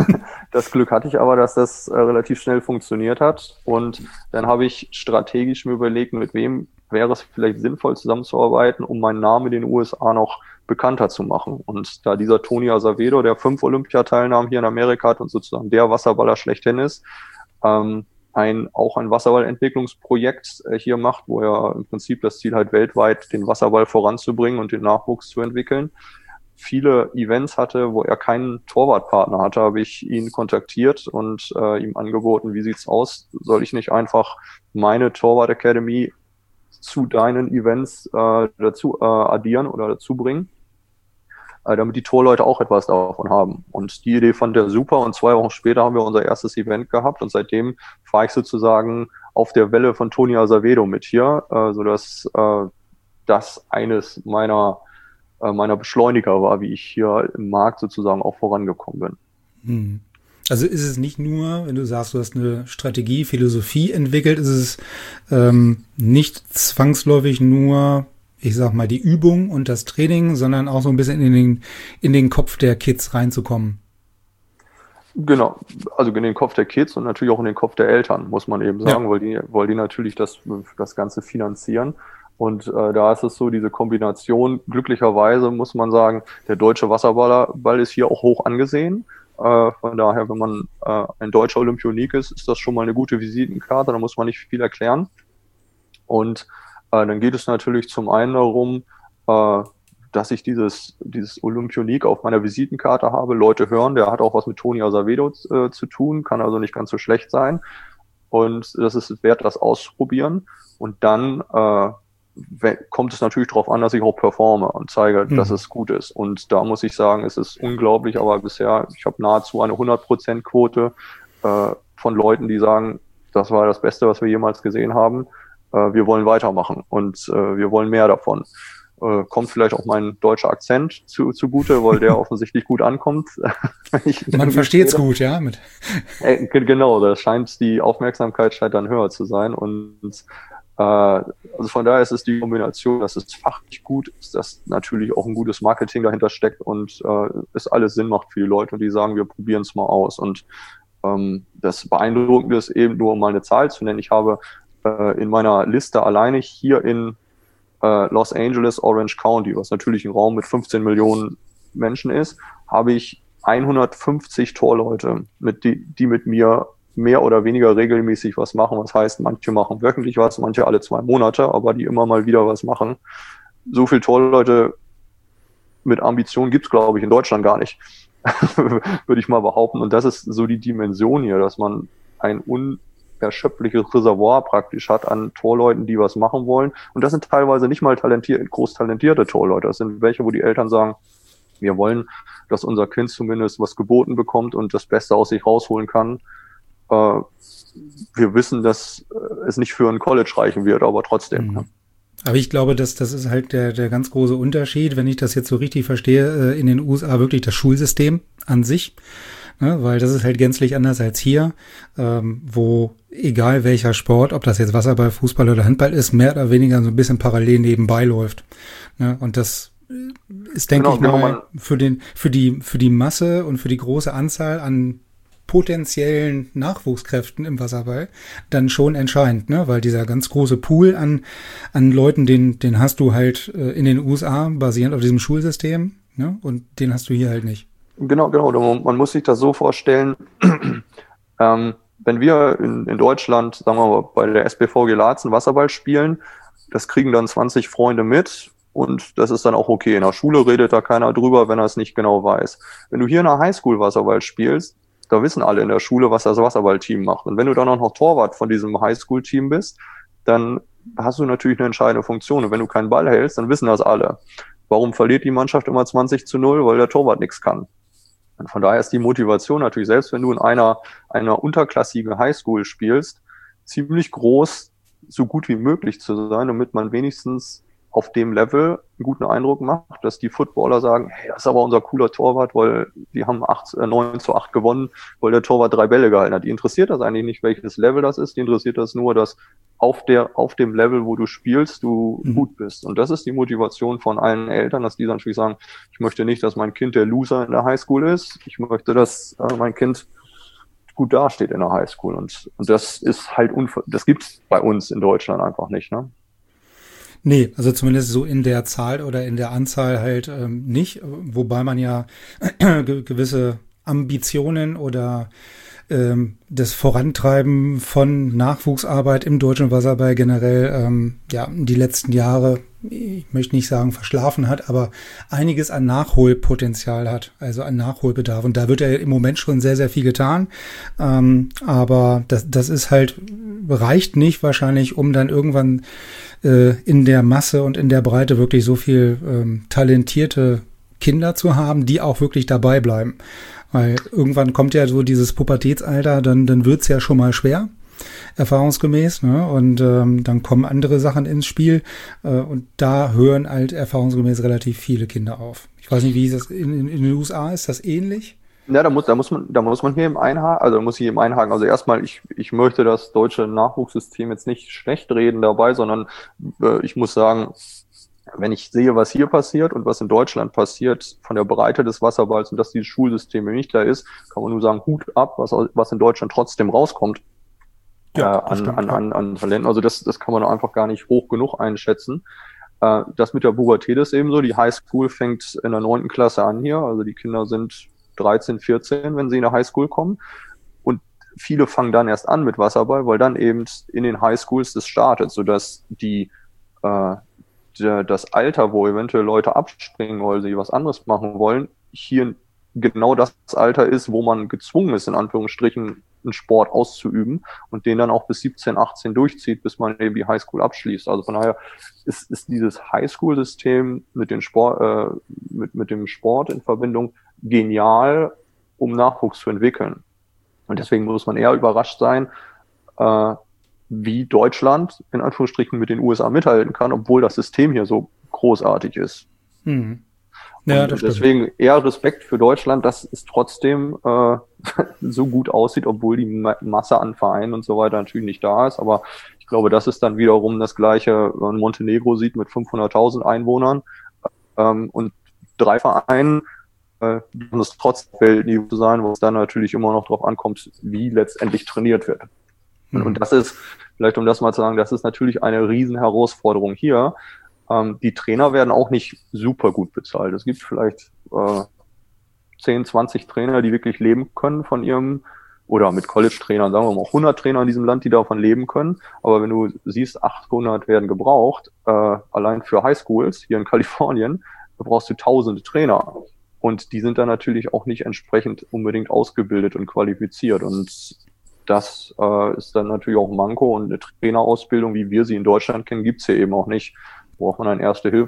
Das Glück hatte ich aber, dass das äh, relativ schnell funktioniert hat. Und dann habe ich strategisch mir überlegt, mit wem wäre es vielleicht sinnvoll zusammenzuarbeiten, um meinen Namen in den U S A noch bekannter zu machen. Und da dieser Tony Azevedo, der fünf Olympiateilnahmen hier in Amerika hat und sozusagen der Wasserballer schlechthin ist, ähm, ein, auch ein Wasserballentwicklungsprojekt äh, hier macht, wo er im Prinzip das Ziel hat, weltweit den Wasserball voranzubringen und den Nachwuchs zu entwickeln, viele Events hatte, wo er keinen Torwartpartner hatte, habe ich ihn kontaktiert und äh, ihm angeboten, wie sieht's aus? Soll ich nicht einfach meine Torwart Academy zu deinen Events äh, dazu äh, addieren oder dazu bringen, äh, damit die Torleute auch etwas davon haben. Und die Idee fand er super und zwei Wochen später haben wir unser erstes Event gehabt und seitdem fahre ich sozusagen auf der Welle von Tony Azevedo mit hier, äh, sodass äh, das eines meiner äh, meiner Beschleuniger war, wie ich hier im Markt sozusagen auch vorangekommen bin. Hm. Also ist es nicht nur, wenn du sagst, du hast eine Strategie, Philosophie entwickelt, ist es ähm, nicht zwangsläufig nur, ich sag mal, die Übung und das Training, sondern auch so ein bisschen in den, in den Kopf der Kids reinzukommen. Genau, also in den Kopf der Kids und natürlich auch in den Kopf der Eltern, muss man eben sagen, ja. weil die, weil die natürlich das, das Ganze finanzieren. Und äh, da ist es so, diese Kombination, glücklicherweise muss man sagen, der deutsche Wasserball ist hier auch hoch angesehen. Äh, von daher, wenn man äh, ein deutscher Olympionik ist, ist das schon mal eine gute Visitenkarte, da muss man nicht viel erklären. Und äh, dann geht es natürlich zum einen darum, äh, dass ich dieses dieses Olympionik auf meiner Visitenkarte habe, Leute hören, der hat auch was mit Tony Azevedo äh, zu tun, kann also nicht ganz so schlecht sein. Und das ist wert, das auszuprobieren. Und dann äh, kommt es natürlich darauf an, dass ich auch performe und zeige, mhm. dass es gut ist. Und da muss ich sagen, es ist unglaublich, aber bisher, ich habe nahezu eine hundert Prozent Quote äh, von Leuten, die sagen, das war das Beste, was wir jemals gesehen haben. Äh, wir wollen weitermachen und äh, wir wollen mehr davon. Äh, kommt vielleicht auch mein deutscher Akzent zu, zugute, weil der offensichtlich gut ankommt. Man versteht's rede. Gut, ja. Mit. Äh, genau, da scheint die Aufmerksamkeit scheint dann höher zu sein und also von daher ist es die Kombination, dass es fachlich gut ist, dass natürlich auch ein gutes Marketing dahinter steckt und äh, es alles Sinn macht für die Leute und die sagen, wir probieren es mal aus. Und ähm, das Beeindruckende ist eben nur, um mal eine Zahl zu nennen, ich habe äh, in meiner Liste alleine hier in äh, Los Angeles, Orange County, was natürlich ein Raum mit fünfzehn Millionen Menschen ist, habe ich hundertfünfzig Torleute, mit die, die mit mir mehr oder weniger regelmäßig was machen. Was heißt, manche machen wöchentlich was, manche alle zwei Monate, aber die immer mal wieder was machen. So viel Torleute mit Ambition gibt's, glaube ich, in Deutschland gar nicht, würde ich mal behaupten. Und das ist so die Dimension hier, dass man ein unerschöpfliches Reservoir praktisch hat an Torleuten, die was machen wollen. Und das sind teilweise nicht mal talentiert, groß talentierte Torleute. Das sind welche, wo die Eltern sagen, wir wollen, dass unser Kind zumindest was geboten bekommt und das Beste aus sich rausholen kann. Wir wissen, dass es nicht für ein College reichen wird, aber trotzdem. Mhm. Aber ich glaube, dass das ist halt der der ganz große Unterschied, wenn ich das jetzt so richtig verstehe, in den U S A wirklich das Schulsystem an sich, ne, weil das ist halt gänzlich anders als hier, ähm, wo egal welcher Sport, ob das jetzt Wasserball, Fußball oder Handball ist, mehr oder weniger so ein bisschen parallel nebenbei läuft. Ne, und das ist, denke genau, ich mal, für den für die für die Masse und für die große Anzahl an potenziellen Nachwuchskräften im Wasserball dann schon entscheidend, ne? Weil dieser ganz große Pool an an Leuten, den den hast du halt äh, in den U S A basierend auf diesem Schulsystem, ne? Und den hast du hier halt nicht. Genau, genau. Man muss sich das so vorstellen, ähm, wenn wir in, in Deutschland, sagen wir mal, bei der S B V Gelaatzen Wasserball spielen, das kriegen dann zwanzig Freunde mit und das ist dann auch okay. In der Schule redet da keiner drüber, wenn er es nicht genau weiß. Wenn du hier in der Highschool Wasserball spielst, da wissen alle in der Schule, was das Wasserballteam macht. Und wenn du dann auch noch Torwart von diesem Highschool-Team bist, dann hast du natürlich eine entscheidende Funktion. Und wenn du keinen Ball hältst, dann wissen das alle. Warum verliert die Mannschaft immer zwanzig zu null? Weil der Torwart nichts kann. Und von daher ist die Motivation natürlich, selbst wenn du in einer, einer unterklassigen Highschool spielst, ziemlich groß, so gut wie möglich zu sein, damit man wenigstens auf dem Level einen guten Eindruck macht, dass die Footballer sagen, hey, das ist aber unser cooler Torwart, weil die haben acht, neun zu acht gewonnen, weil der Torwart drei Bälle gehalten hat. Die interessiert das eigentlich nicht, welches Level das ist, die interessiert das nur, dass auf der, auf dem Level, wo du spielst, du mhm. gut bist. Und das ist die Motivation von allen Eltern, dass die dann natürlich sagen, ich möchte nicht, dass mein Kind der Loser in der Highschool ist, ich möchte, dass äh, mein Kind gut dasteht in der Highschool. Und, und das ist halt, unver- das gibt's bei uns in Deutschland einfach nicht, ne? Nee, also zumindest so in der Zahl oder in der Anzahl halt ähm, nicht, wobei man ja ge gewisse Ambitionen oder ähm, das Vorantreiben von Nachwuchsarbeit im deutschen Wasserball generell ähm, ja die letzten Jahre, ich möchte nicht sagen verschlafen hat, aber einiges an Nachholpotenzial hat, also an Nachholbedarf. Und da wird ja im Moment schon sehr, sehr viel getan. Ähm, aber das, das ist halt, reicht nicht wahrscheinlich, um dann irgendwann äh, in der Masse und in der Breite wirklich so viel ähm, talentierte Kinder zu haben, die auch wirklich dabei bleiben. Weil irgendwann kommt ja so dieses Pubertätsalter, dann, dann wird's ja schon mal schwer, erfahrungsgemäß, ne? Und ähm, dann kommen andere Sachen ins Spiel äh, und da hören halt erfahrungsgemäß relativ viele Kinder auf. Ich weiß nicht, wie ist das in, in, in den U S A, ist das ähnlich? Ja, da muss, da muss man, da muss man hier eben einhaken, also da muss ich eben einhaken. Also erstmal, ich, ich möchte das deutsche Nachwuchssystem jetzt nicht schlecht reden dabei, sondern äh, ich muss sagen, wenn ich sehe, was hier passiert und was in Deutschland passiert, von der Breite des Wasserballs und dass dieses Schulsystem nicht da ist, kann man nur sagen, Hut ab, was, was in Deutschland trotzdem rauskommt. Ja, äh, an, stimmt, an, ja. an, an Talenten. Also das, das kann man einfach gar nicht hoch genug einschätzen. Äh, das mit der Pubertät ist eben so. Die Highschool fängt in der neunten Klasse an hier. Also die Kinder sind dreizehn, vierzehn, wenn sie in der Highschool kommen. Und viele fangen dann erst an mit Wasserball, weil dann eben in den Highschools das startet, sodass die äh, der, das Alter, wo eventuell Leute abspringen, weil sie was anderes machen wollen, hier genau das Alter ist, wo man gezwungen ist, in Anführungsstrichen, einen Sport auszuüben und den dann auch bis siebzehn, achtzehn durchzieht, bis man eben die Highschool abschließt. Also von daher ist, ist dieses Highschool-System mit, den Sport, äh, mit, mit dem Sport in Verbindung genial, um Nachwuchs zu entwickeln. Und deswegen muss man eher überrascht sein, äh, wie Deutschland in Anführungsstrichen mit den U S A mithalten kann, obwohl das System hier so großartig ist. Mhm. Ja, und deswegen eher Respekt für Deutschland, dass es trotzdem äh, so gut aussieht, obwohl die Ma- Masse an Vereinen und so weiter natürlich nicht da ist. Aber ich glaube, das ist dann wiederum das Gleiche, wenn man Montenegro sieht mit fünfhunderttausend Einwohnern ähm, und drei Vereinen, äh, um es trotz Weltniveau zu sein, wo es dann natürlich immer noch darauf ankommt, wie letztendlich trainiert wird. Mhm. Und das ist, vielleicht um das mal zu sagen, das ist natürlich eine riesen Herausforderung hier. Ähm, die Trainer werden auch nicht super gut bezahlt. Es gibt vielleicht äh, zehn, zwanzig Trainer, die wirklich leben können von ihrem, oder mit College-Trainern, sagen wir mal auch hundert Trainer in diesem Land, die davon leben können. Aber wenn du siehst, achthundert werden gebraucht, äh, allein für Highschools hier in Kalifornien, da brauchst du tausende Trainer. Und die sind dann natürlich auch nicht entsprechend unbedingt ausgebildet und qualifiziert. Und das äh, ist dann natürlich auch ein Manko. Und eine Trainerausbildung, wie wir sie in Deutschland kennen, gibt's hier eben auch nicht. Braucht man eine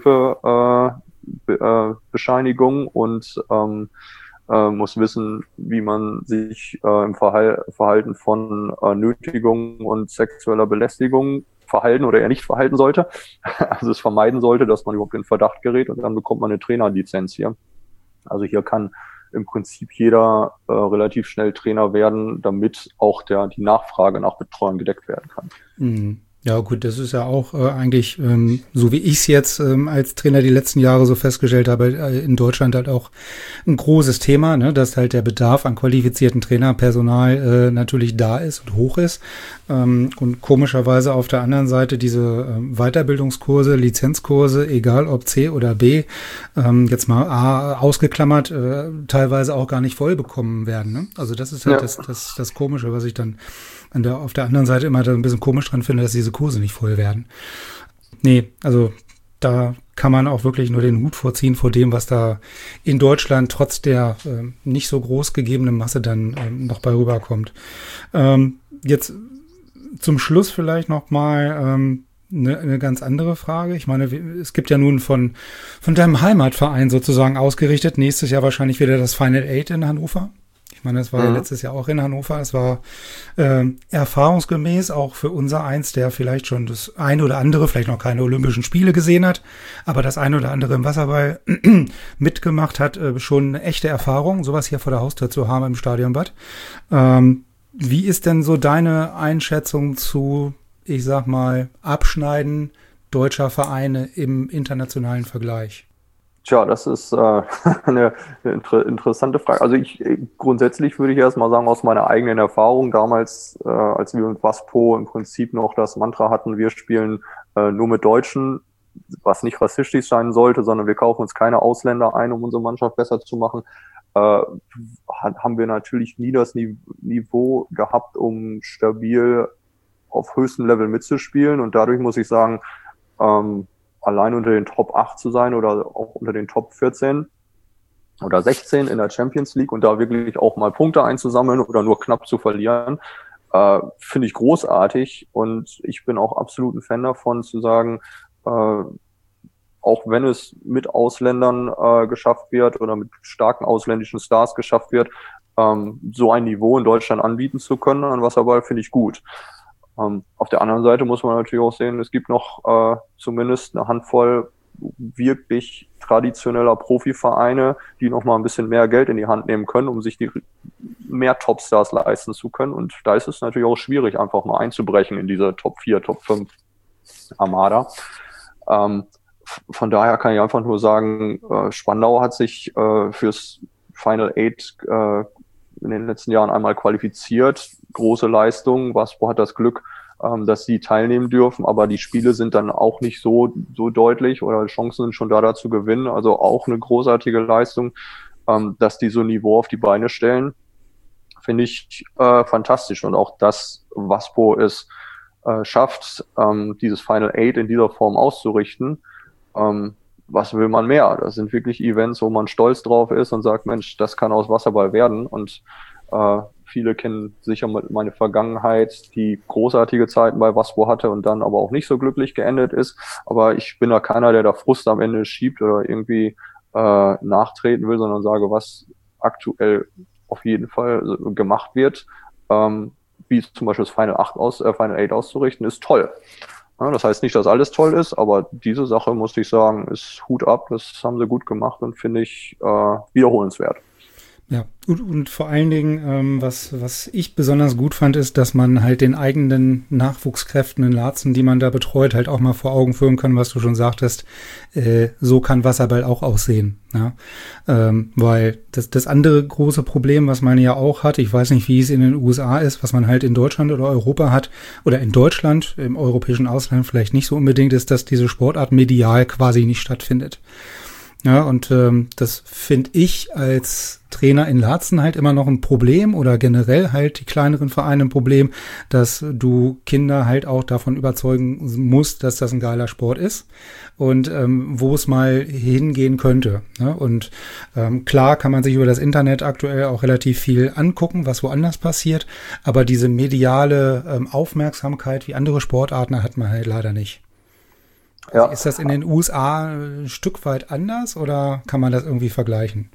Erste-Hilfe-Bescheinigung äh, und ähm, äh, muss wissen, wie man sich äh, im Verhal- Verhalten von äh, Nötigung und sexueller Belästigung verhalten oder eher nicht verhalten sollte. Also es vermeiden sollte, dass man überhaupt in Verdacht gerät und dann bekommt man eine Trainerlizenz hier. Also hier kann im Prinzip jeder äh, relativ schnell Trainer werden, damit auch der die Nachfrage nach Betreuung gedeckt werden kann. Mhm. Ja gut, das ist ja auch äh, eigentlich, ähm, so wie ich es jetzt ähm, als Trainer die letzten Jahre so festgestellt habe, äh, in Deutschland halt auch ein großes Thema, ne, dass halt der Bedarf an qualifizierten Trainerpersonal äh, natürlich da ist und hoch ist. Ähm, und komischerweise auf der anderen Seite diese ähm, Weiterbildungskurse, Lizenzkurse, egal ob C oder B, ähm, jetzt mal A ausgeklammert, äh, teilweise auch gar nicht voll bekommen werden. Ne? Also das ist halt ja. das, das, das Komische, was ich dann an der, auf der anderen Seite immer da ein bisschen komisch dran finde, dass diese Kurse nicht voll werden. Nee, also da kann man auch wirklich nur den Hut vorziehen vor dem, was da in Deutschland trotz der äh, nicht so groß gegebenen Masse dann ähm, noch bei rüberkommt. Ähm, jetzt zum Schluss vielleicht noch mal ähm, eine, eine ganz andere Frage. Ich meine, es gibt ja nun von, von deinem Heimatverein sozusagen ausgerichtet, nächstes Jahr wahrscheinlich wieder das Final Eight in Hannover. Ich meine, das war ja letztes Jahr auch in Hannover. Es war äh, erfahrungsgemäß auch für unser Eins, der vielleicht schon das eine oder andere, vielleicht noch keine Olympischen Spiele gesehen hat, aber das eine oder andere im Wasserball mitgemacht hat, äh, schon eine echte Erfahrung, sowas hier vor der Haustür zu haben im Stadionbad. Ähm, wie ist denn so deine Einschätzung zu, ich sag mal, Abschneiden deutscher Vereine im internationalen Vergleich? Tja, das ist äh, eine, eine inter- interessante Frage. Also ich grundsätzlich würde ich erstmal sagen, aus meiner eigenen Erfahrung, damals, äh, als wir mit WASPO im Prinzip noch das Mantra hatten, wir spielen äh, nur mit Deutschen, was nicht rassistisch sein sollte, sondern wir kaufen uns keine Ausländer ein, um unsere Mannschaft besser zu machen, äh, haben wir natürlich nie das Niveau gehabt, um stabil auf höchstem Level mitzuspielen. Und dadurch muss ich sagen, ähm, allein unter den Top acht zu sein oder auch unter den Top vierzehn oder sechzehn in der Champions League und da wirklich auch mal Punkte einzusammeln oder nur knapp zu verlieren, äh, finde ich großartig. Und ich bin auch absolut ein Fan davon, zu sagen, äh, auch wenn es mit Ausländern äh, geschafft wird oder mit starken ausländischen Stars geschafft wird, ähm, so ein Niveau in Deutschland anbieten zu können an Wasserball, finde ich gut. Ähm, auf der anderen Seite muss man natürlich auch sehen, es gibt noch äh, zumindest eine Handvoll wirklich traditioneller Profivereine, die noch mal ein bisschen mehr Geld in die Hand nehmen können, um sich die mehr Topstars leisten zu können. Und da ist es natürlich auch schwierig, einfach mal einzubrechen in diese Top vier, Top fünf Armada. Ähm, von daher kann ich einfach nur sagen, äh, Spandau hat sich äh, fürs Final Eight äh, in den letzten Jahren einmal qualifiziert. Große Leistung. Waspo hat das Glück, ähm, dass sie teilnehmen dürfen, aber die Spiele sind dann auch nicht so so deutlich oder die Chancen sind schon da, da zu gewinnen. Also auch eine großartige Leistung, ähm, dass die so ein Niveau auf die Beine stellen, finde ich äh, fantastisch. Und auch das, Waspo es äh, schafft, ähm, dieses Final Eight in dieser Form auszurichten, ähm, was will man mehr? Das sind wirklich Events, wo man stolz drauf ist und sagt, Mensch, das kann aus Wasserball werden. Und äh, viele kennen sicher meine Vergangenheit, die großartige Zeiten bei Waspo hatte und dann aber auch nicht so glücklich geendet ist. Aber ich bin da keiner, der da Frust am Ende schiebt oder irgendwie äh, nachtreten will, sondern sage, was aktuell auf jeden Fall gemacht wird, ähm, wie zum Beispiel das Final acht aus, äh, Final acht auszurichten, ist toll. Ja, das heißt nicht, dass alles toll ist, aber diese Sache, muss ich sagen, ist Hut ab. Das haben sie gut gemacht und finde ich äh, wiederholenswert. Ja, und, und vor allen Dingen, ähm, was, was ich besonders gut fand, ist, dass man halt den eigenen Nachwuchskräften in Laatzen, die man da betreut, halt auch mal vor Augen führen kann, was du schon sagtest, äh, so kann Wasserball auch aussehen. Ja? Ähm, weil das, das andere große Problem, was man ja auch hat, ich weiß nicht, wie es in den U S A ist, was man halt in Deutschland oder Europa hat, oder in Deutschland, im europäischen Ausland vielleicht nicht so unbedingt, ist, dass diese Sportart medial quasi nicht stattfindet. Ja, und ähm, das finde ich als Trainer in Laatzen halt immer noch ein Problem oder generell halt die kleineren Vereine ein Problem, dass du Kinder halt auch davon überzeugen musst, dass das ein geiler Sport ist und ähm, wo es mal hingehen könnte. Ne? Und ähm, klar kann man sich über das Internet aktuell auch relativ viel angucken, was woanders passiert, aber diese mediale ähm, Aufmerksamkeit wie andere Sportarten hat man halt leider nicht. Also ja. Ist das in den U S A ein Stück weit anders oder kann man das irgendwie vergleichen?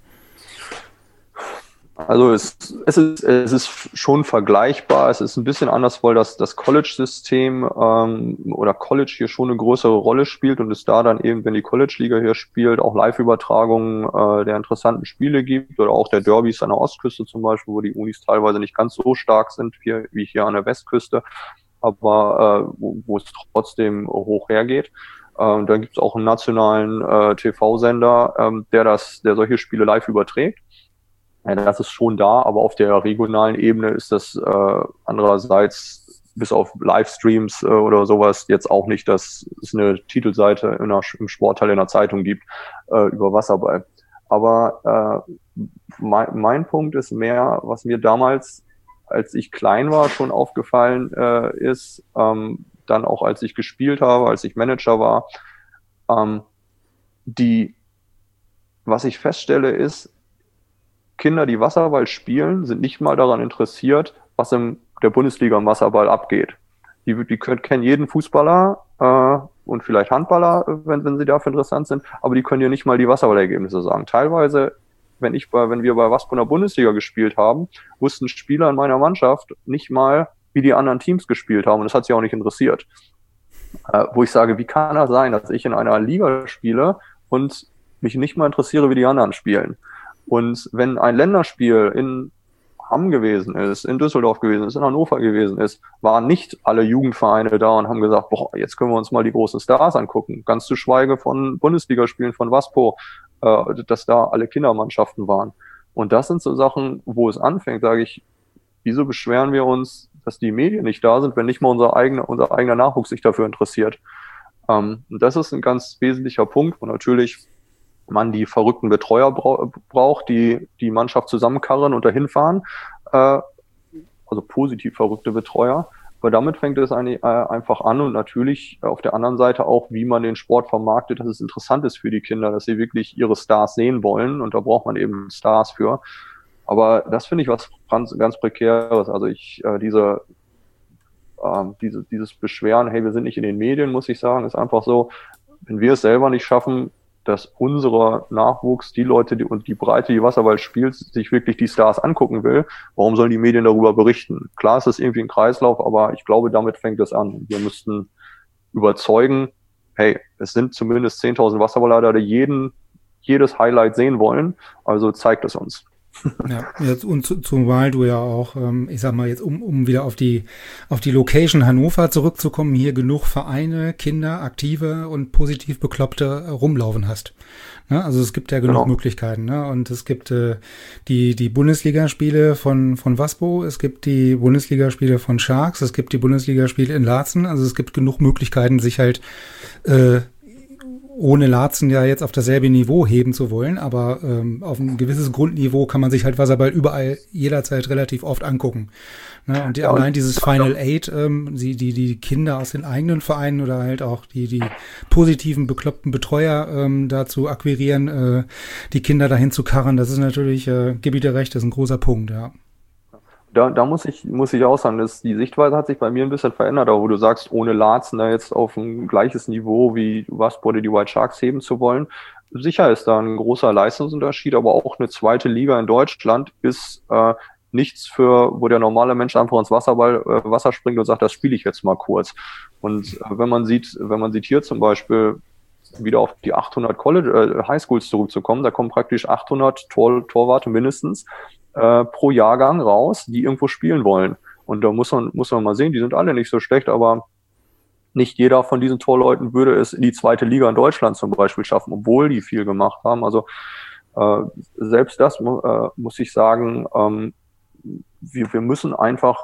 Also es, es, ist, es ist schon vergleichbar. Es ist ein bisschen anders, weil das, das College-System ähm, oder College hier schon eine größere Rolle spielt und es da dann eben, wenn die College-Liga hier spielt, auch Live-Übertragungen äh, der interessanten Spiele gibt oder auch der Derbys an der Ostküste zum Beispiel, wo die Unis teilweise nicht ganz so stark sind wie, wie hier an der Westküste, aber äh, wo, wo es trotzdem hoch hergeht. Ähm, dann gibt es auch einen nationalen äh, T V-Sender, ähm, der das, der solche Spiele live überträgt. Ja, das ist schon da, aber auf der regionalen Ebene ist das äh, andererseits bis auf Livestreams äh, oder sowas jetzt auch nicht, dass es eine Titelseite in einer, im Sportteil in der Zeitung gibt äh, über Wasserball. Aber äh, mein, mein Punkt ist mehr, was mir damals, als ich klein war, schon aufgefallen äh, ist, ähm, dann auch als ich gespielt habe, als ich Manager war, ähm, die, was ich feststelle ist, Kinder, die Wasserball spielen, sind nicht mal daran interessiert, was in der Bundesliga im Wasserball abgeht. Die, die können, kennen jeden Fußballer äh, und vielleicht Handballer, wenn, wenn sie dafür interessant sind, aber die können ja nicht mal die Wasserballergebnisse sagen. Teilweise, wenn ich bei, wenn wir bei Waspo in der Bundesliga gespielt haben, wussten Spieler in meiner Mannschaft nicht mal, wie die anderen Teams gespielt haben und das hat sie auch nicht interessiert. Äh, wo ich sage, wie kann das sein, dass ich in einer Liga spiele und mich nicht mal interessiere, wie die anderen spielen? Und wenn ein Länderspiel in Hamm gewesen ist, in Düsseldorf gewesen ist, in Hannover gewesen ist, waren nicht alle Jugendvereine da und haben gesagt, boah, jetzt können wir uns mal die großen Stars angucken. Ganz zu schweigen von Bundesligaspielen von Waspo, äh, dass da alle Kindermannschaften waren. Und das sind so Sachen, wo es anfängt, sage ich, wieso beschweren wir uns, dass die Medien nicht da sind, wenn nicht mal unser eigener, unser eigener Nachwuchs sich dafür interessiert? Ähm, und das ist ein ganz wesentlicher Punkt, wo natürlich man die verrückten Betreuer bra braucht, die die Mannschaft zusammenkarren und dahin fahren, äh, also positiv verrückte Betreuer. Aber damit fängt es eigentlich äh, einfach an und natürlich auf der anderen Seite auch, wie man den Sport vermarktet, dass es interessant ist für die Kinder, dass sie wirklich ihre Stars sehen wollen und da braucht man eben Stars für. Aber das finde ich was ganz, ganz Prekäres. Also ich, äh, diese, äh, diese, dieses Beschweren, hey, wir sind nicht in den Medien, muss ich sagen, ist einfach so, wenn wir es selber nicht schaffen, dass unser Nachwuchs, die Leute die, und die Breite, die Wasserball spielt, sich wirklich die Stars angucken will, warum sollen die Medien darüber berichten? Klar, es ist irgendwie ein Kreislauf, aber ich glaube, damit fängt es an. Wir müssten überzeugen, hey, es sind zumindest zehntausend Wasserballer, die jeden, jedes Highlight sehen wollen, also zeigt es uns. Ja, jetzt, und zu, zumal du ja auch, ähm, ich sag mal jetzt, um, um wieder auf die auf die Location Hannover zurückzukommen, hier genug Vereine, Kinder, aktive und positiv Bekloppte äh, rumlaufen hast. Ne? Also es gibt ja genug genau. Möglichkeiten. Ne? Und es gibt äh, die die Bundesligaspiele von von Waspo, es gibt die Bundesligaspiele von Sharks, es gibt die Bundesligaspiele in Laatzen. Also es gibt genug Möglichkeiten, sich halt äh, ohne Laatzen ja jetzt auf dasselbe Niveau heben zu wollen, aber ähm, auf ein gewisses Grundniveau kann man sich halt Wasserball überall jederzeit relativ oft angucken. Ne? Und die, ja, allein und dieses Final Eight, ähm, die, die, die Kinder aus den eigenen Vereinen oder halt auch die, die positiven, bekloppten Betreuer ähm, dazu akquirieren, äh, die Kinder dahin zu karren, das ist natürlich, äh, gebe ich dir recht, das ist ein großer Punkt, ja. Da, da muss ich, muss ich auch sagen, dass die Sichtweise hat sich bei mir ein bisschen verändert, aber wo du sagst, ohne Laatzen da jetzt auf ein gleiches Niveau wie Waspo oder die White Sharks heben zu wollen. Sicher ist da ein großer Leistungsunterschied, aber auch eine zweite Liga in Deutschland ist äh, nichts für, wo der normale Mensch einfach ins Wasserball, äh, Wasser springt und sagt, das spiele ich jetzt mal kurz. Und äh, wenn man sieht, wenn man sieht hier zum Beispiel, wieder auf die achthundert College, äh, Highschools zurückzukommen, da kommen praktisch achthundert Tor, Torwarte mindestens äh, pro Jahrgang raus, die irgendwo spielen wollen. Und da muss man, muss man mal sehen, die sind alle nicht so schlecht, aber nicht jeder von diesen Torleuten würde es in die zweite Liga in Deutschland zum Beispiel schaffen, obwohl die viel gemacht haben. Also äh, selbst das äh, muss ich sagen, ähm, wir, wir müssen einfach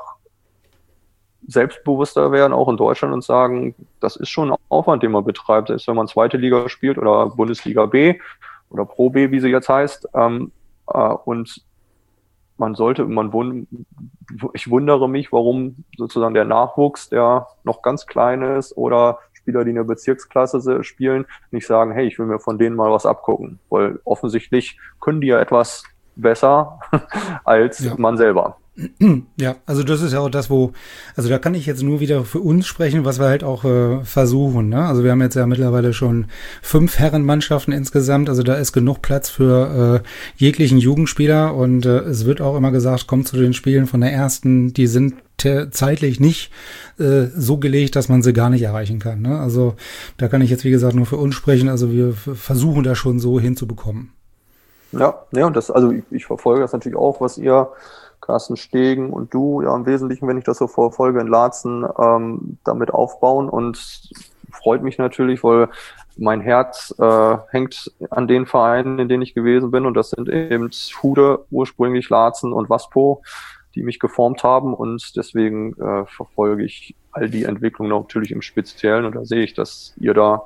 selbstbewusster werden, auch in Deutschland, und sagen, das ist schon ein Aufwand, den man betreibt, selbst wenn man zweite Liga spielt oder Bundesliga B oder Pro B, wie sie jetzt heißt. Ähm, äh, und man sollte, man wund, ich wundere mich, warum sozusagen der Nachwuchs, der noch ganz klein ist, oder Spieler, die in der Bezirksklasse spielen, nicht sagen, hey, ich will mir von denen mal was abgucken, weil offensichtlich können die ja etwas besser als ja. man selber. Ja, also das ist ja auch das, wo, also da kann ich jetzt nur wieder für uns sprechen, was wir halt auch äh, versuchen, ne? Also wir haben jetzt ja mittlerweile schon fünf Herrenmannschaften insgesamt, also da ist genug Platz für äh, jeglichen Jugendspieler, und äh, es wird auch immer gesagt, kommt zu den Spielen von der ersten, die sind zeitlich nicht äh, so gelegt, dass man sie gar nicht erreichen kann, ne? Also da kann ich jetzt, wie gesagt, nur für uns sprechen, also wir versuchen das schon so hinzubekommen. Ja, ja, und das, also ich, ich verfolge das natürlich auch, was ihr, Carsten Stegen und du, ja im Wesentlichen, wenn ich das so verfolge, in Laatzen ähm, damit aufbauen, und freut mich natürlich, weil mein Herz äh, hängt an den Vereinen, in denen ich gewesen bin, und das sind eben Hude, ursprünglich Laatzen und Waspo, die mich geformt haben, und deswegen äh, verfolge ich all die Entwicklungen natürlich im Speziellen, und da sehe ich, dass ihr da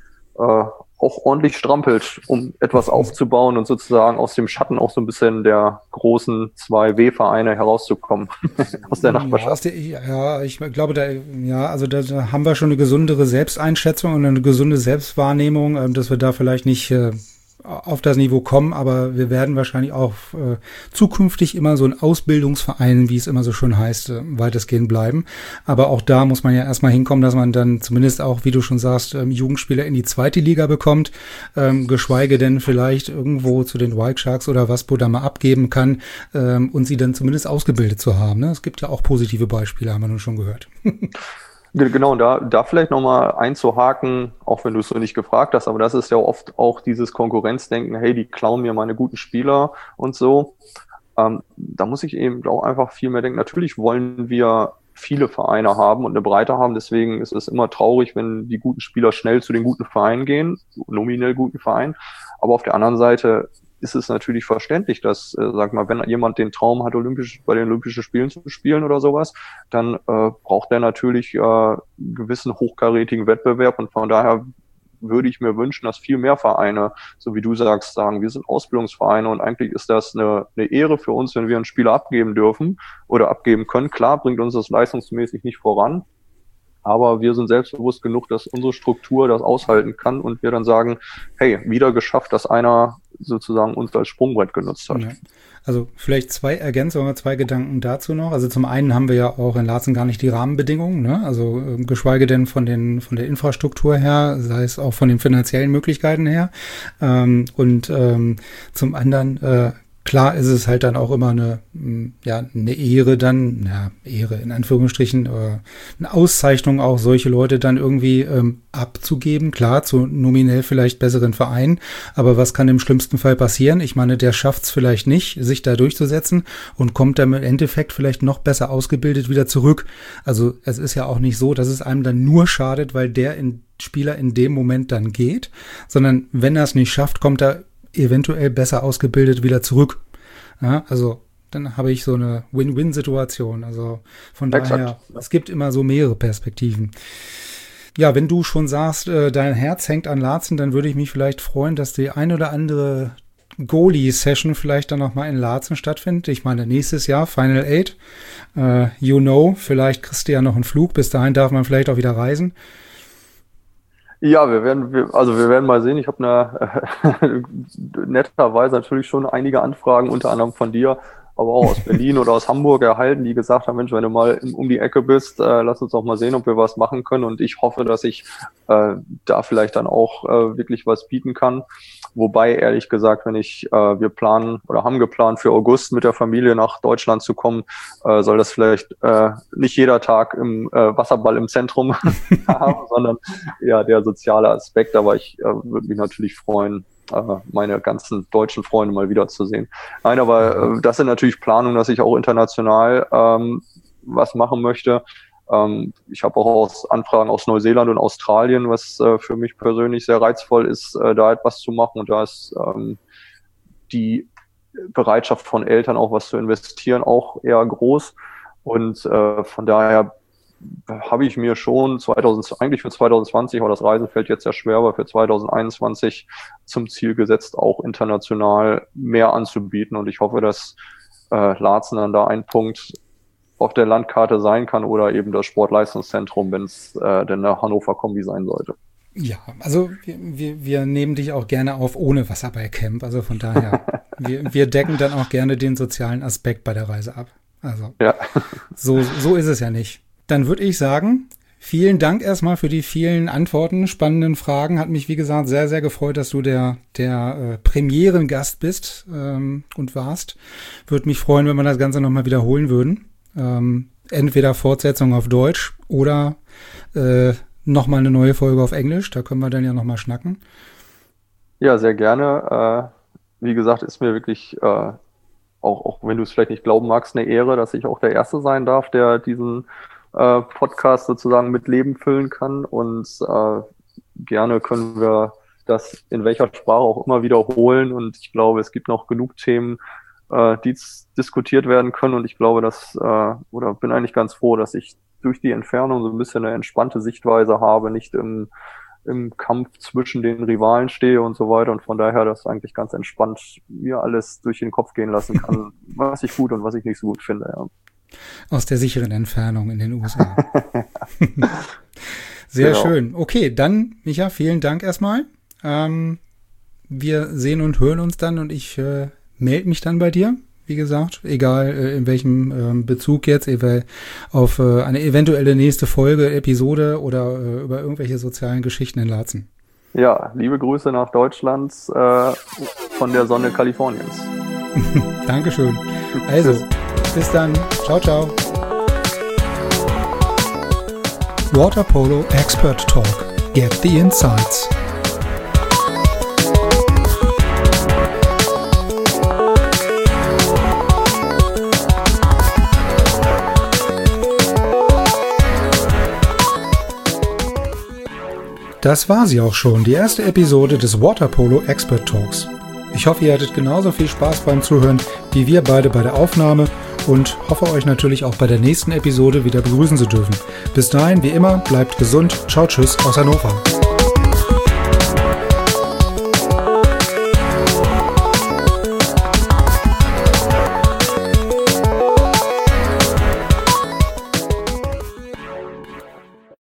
äh, auch ordentlich strampelt, um etwas aufzubauen und sozusagen aus dem Schatten auch so ein bisschen der großen zwei W-Vereine herauszukommen aus der Nachbarschaft. Ja, ja, ich glaube, da, ja, also da, da haben wir schon eine gesundere Selbsteinschätzung und eine gesunde Selbstwahrnehmung, dass wir da vielleicht nicht äh, auf das Niveau kommen, aber wir werden wahrscheinlich auch äh, zukünftig immer so ein Ausbildungsverein, wie es immer so schön heißt, äh, weitestgehend bleiben. Aber auch da muss man ja erstmal hinkommen, dass man dann zumindest auch, wie du schon sagst, ähm, Jugendspieler in die zweite Liga bekommt, ähm, geschweige denn vielleicht irgendwo zu den White Sharks oder Waspo da mal abgeben kann, ähm, und sie dann zumindest ausgebildet zu haben. Ne? Es gibt ja auch positive Beispiele, haben wir nun schon gehört. Genau, da, da vielleicht nochmal einzuhaken, auch wenn du es so nicht gefragt hast, aber das ist ja oft auch dieses Konkurrenzdenken, hey, die klauen mir meine guten Spieler und so. Ähm, da muss ich eben auch einfach viel mehr denken. Natürlich wollen wir viele Vereine haben und eine Breite haben, deswegen ist es immer traurig, wenn die guten Spieler schnell zu den guten Vereinen gehen, nominell guten Vereinen. Aber auf der anderen Seite ist es natürlich verständlich, dass, äh, sag mal, wenn jemand den Traum hat, olympisch, bei den Olympischen Spielen zu spielen oder sowas, dann äh, braucht er natürlich äh, einen gewissen hochkarätigen Wettbewerb, und von daher würde ich mir wünschen, dass viel mehr Vereine, so wie du sagst, sagen, wir sind Ausbildungsvereine, und eigentlich ist das eine, eine Ehre für uns, wenn wir einen Spieler abgeben dürfen oder abgeben können. Klar bringt uns das leistungsmäßig nicht voran, aber wir sind selbstbewusst genug, dass unsere Struktur das aushalten kann und wir dann sagen, hey, wieder geschafft, dass einer sozusagen uns als Sprungbrett genutzt hat. Ja. Also vielleicht zwei Ergänzungen, zwei Gedanken dazu noch. Also zum einen haben wir ja auch in Laatzen gar nicht die Rahmenbedingungen, ne? Also äh, geschweige denn von den von der Infrastruktur her, sei es auch von den finanziellen Möglichkeiten her. Ähm, und ähm, zum anderen äh, klar ist es halt dann auch immer eine, ja, eine Ehre dann, ja, Ehre in Anführungsstrichen, äh, eine Auszeichnung auch, solche Leute dann irgendwie ähm, abzugeben, klar, zu nominell vielleicht besseren Vereinen, aber was kann im schlimmsten Fall passieren? Ich meine, der schafft's vielleicht nicht, sich da durchzusetzen und kommt dann im Endeffekt vielleicht noch besser ausgebildet wieder zurück. Also es ist ja auch nicht so, dass es einem dann nur schadet, weil der in, Spieler in dem Moment dann geht, sondern wenn er es nicht schafft, kommt er eventuell besser ausgebildet wieder zurück. Ja, also dann habe ich so eine Win-Win-Situation. Also von Exakt. daher, es gibt immer so mehrere Perspektiven. Ja, wenn du schon sagst, äh, dein Herz hängt an Laatzen, dann würde ich mich vielleicht freuen, dass die ein oder andere Goalie-Session vielleicht dann nochmal in Laatzen stattfindet. Ich meine, nächstes Jahr, Final Eight, äh, you know, vielleicht kriegst du ja noch einen Flug. Bis dahin darf man vielleicht auch wieder reisen. Ja, wir werden, wir, also wir werden mal sehen. Ich habe eine äh, netterweise natürlich schon einige Anfragen, unter anderem von dir, aber auch aus Berlin oder aus Hamburg erhalten, die gesagt haben, Mensch, wenn du mal in, um die Ecke bist, äh, lass uns doch mal sehen, ob wir was machen können. Und ich hoffe, dass ich äh, da vielleicht dann auch äh, wirklich was bieten kann. Wobei, ehrlich gesagt, wenn ich, äh, wir planen oder haben geplant, für August mit der Familie nach Deutschland zu kommen, äh, soll das vielleicht äh, nicht jeder Tag im äh, Wasserball im Zentrum haben, sondern ja der soziale Aspekt. Aber ich äh, würde mich natürlich freuen, äh, meine ganzen deutschen Freunde mal wiederzusehen. Nein, aber äh, das sind natürlich Planungen, dass ich auch international ähm, was machen möchte. Ähm, ich habe auch aus Anfragen aus Neuseeland und Australien, was äh, für mich persönlich sehr reizvoll ist, äh, da etwas zu machen. Und da ist ähm, die Bereitschaft von Eltern, auch was zu investieren, auch eher groß. Und äh, von daher habe ich mir schon zweitausend, eigentlich für zwanzig zwanzig, aber das Reisen fällt jetzt sehr schwer, aber für zwanzig einundzwanzig zum Ziel gesetzt, auch international mehr anzubieten. Und ich hoffe, dass äh, Laatzen dann da ein Punkt auf der Landkarte sein kann oder eben das Sportleistungszentrum, wenn es äh, denn eine Hannover-Kombi sein sollte. Ja, also wir, wir, wir nehmen dich auch gerne auf ohne Wasserballcamp. Also von daher, wir, wir decken dann auch gerne den sozialen Aspekt bei der Reise ab. Also ja. so, so ist es ja nicht. Dann würde ich sagen, vielen Dank erstmal für die vielen Antworten, spannenden Fragen. Hat mich, wie gesagt, sehr, sehr gefreut, dass du der, der äh, Premierengast bist ähm, und warst. Würde mich freuen, wenn wir das Ganze nochmal wiederholen würden. Ähm, entweder Fortsetzung auf Deutsch oder äh, nochmal eine neue Folge auf Englisch. Da können wir dann ja nochmal schnacken. Ja, sehr gerne. Äh, wie gesagt, ist mir wirklich, äh, auch, auch wenn du es vielleicht nicht glauben magst, eine Ehre, dass ich auch der Erste sein darf, der diesen äh, Podcast sozusagen mit Leben füllen kann. Und äh, gerne können wir das in welcher Sprache auch immer wiederholen. Und ich glaube, es gibt noch genug Themen, die diskutiert werden können, und ich glaube, dass, äh, oder bin eigentlich ganz froh, dass ich durch die Entfernung so ein bisschen eine entspannte Sichtweise habe, nicht im, im Kampf zwischen den Rivalen stehe und so weiter, und von daher das eigentlich ganz entspannt mir alles durch den Kopf gehen lassen kann, was ich gut und was ich nicht so gut finde. Ja. Aus der sicheren Entfernung in den U S A. Sehr genau. Schön. Okay, dann, Micha, vielen Dank erstmal. Ähm, wir sehen und hören uns dann, und ich äh, melde mich dann bei dir, wie gesagt, egal äh, in welchem ähm, Bezug jetzt, ev- auf äh, eine eventuelle nächste Folge, Episode oder äh, über irgendwelche sozialen Geschichten in Laatzen. Ja, liebe Grüße nach Deutschland äh, von der Sonne Kaliforniens. Dankeschön. Also, bis dann. Ciao, ciao. Water Polo Expert Talk. Get the insights. Das war sie auch schon, die erste Episode des Water Polo Expert Talks. Ich hoffe, ihr hattet genauso viel Spaß beim Zuhören wie wir beide bei der Aufnahme und hoffe euch natürlich auch bei der nächsten Episode wieder begrüßen zu dürfen. Bis dahin, wie immer, bleibt gesund. Ciao, tschüss aus Hannover.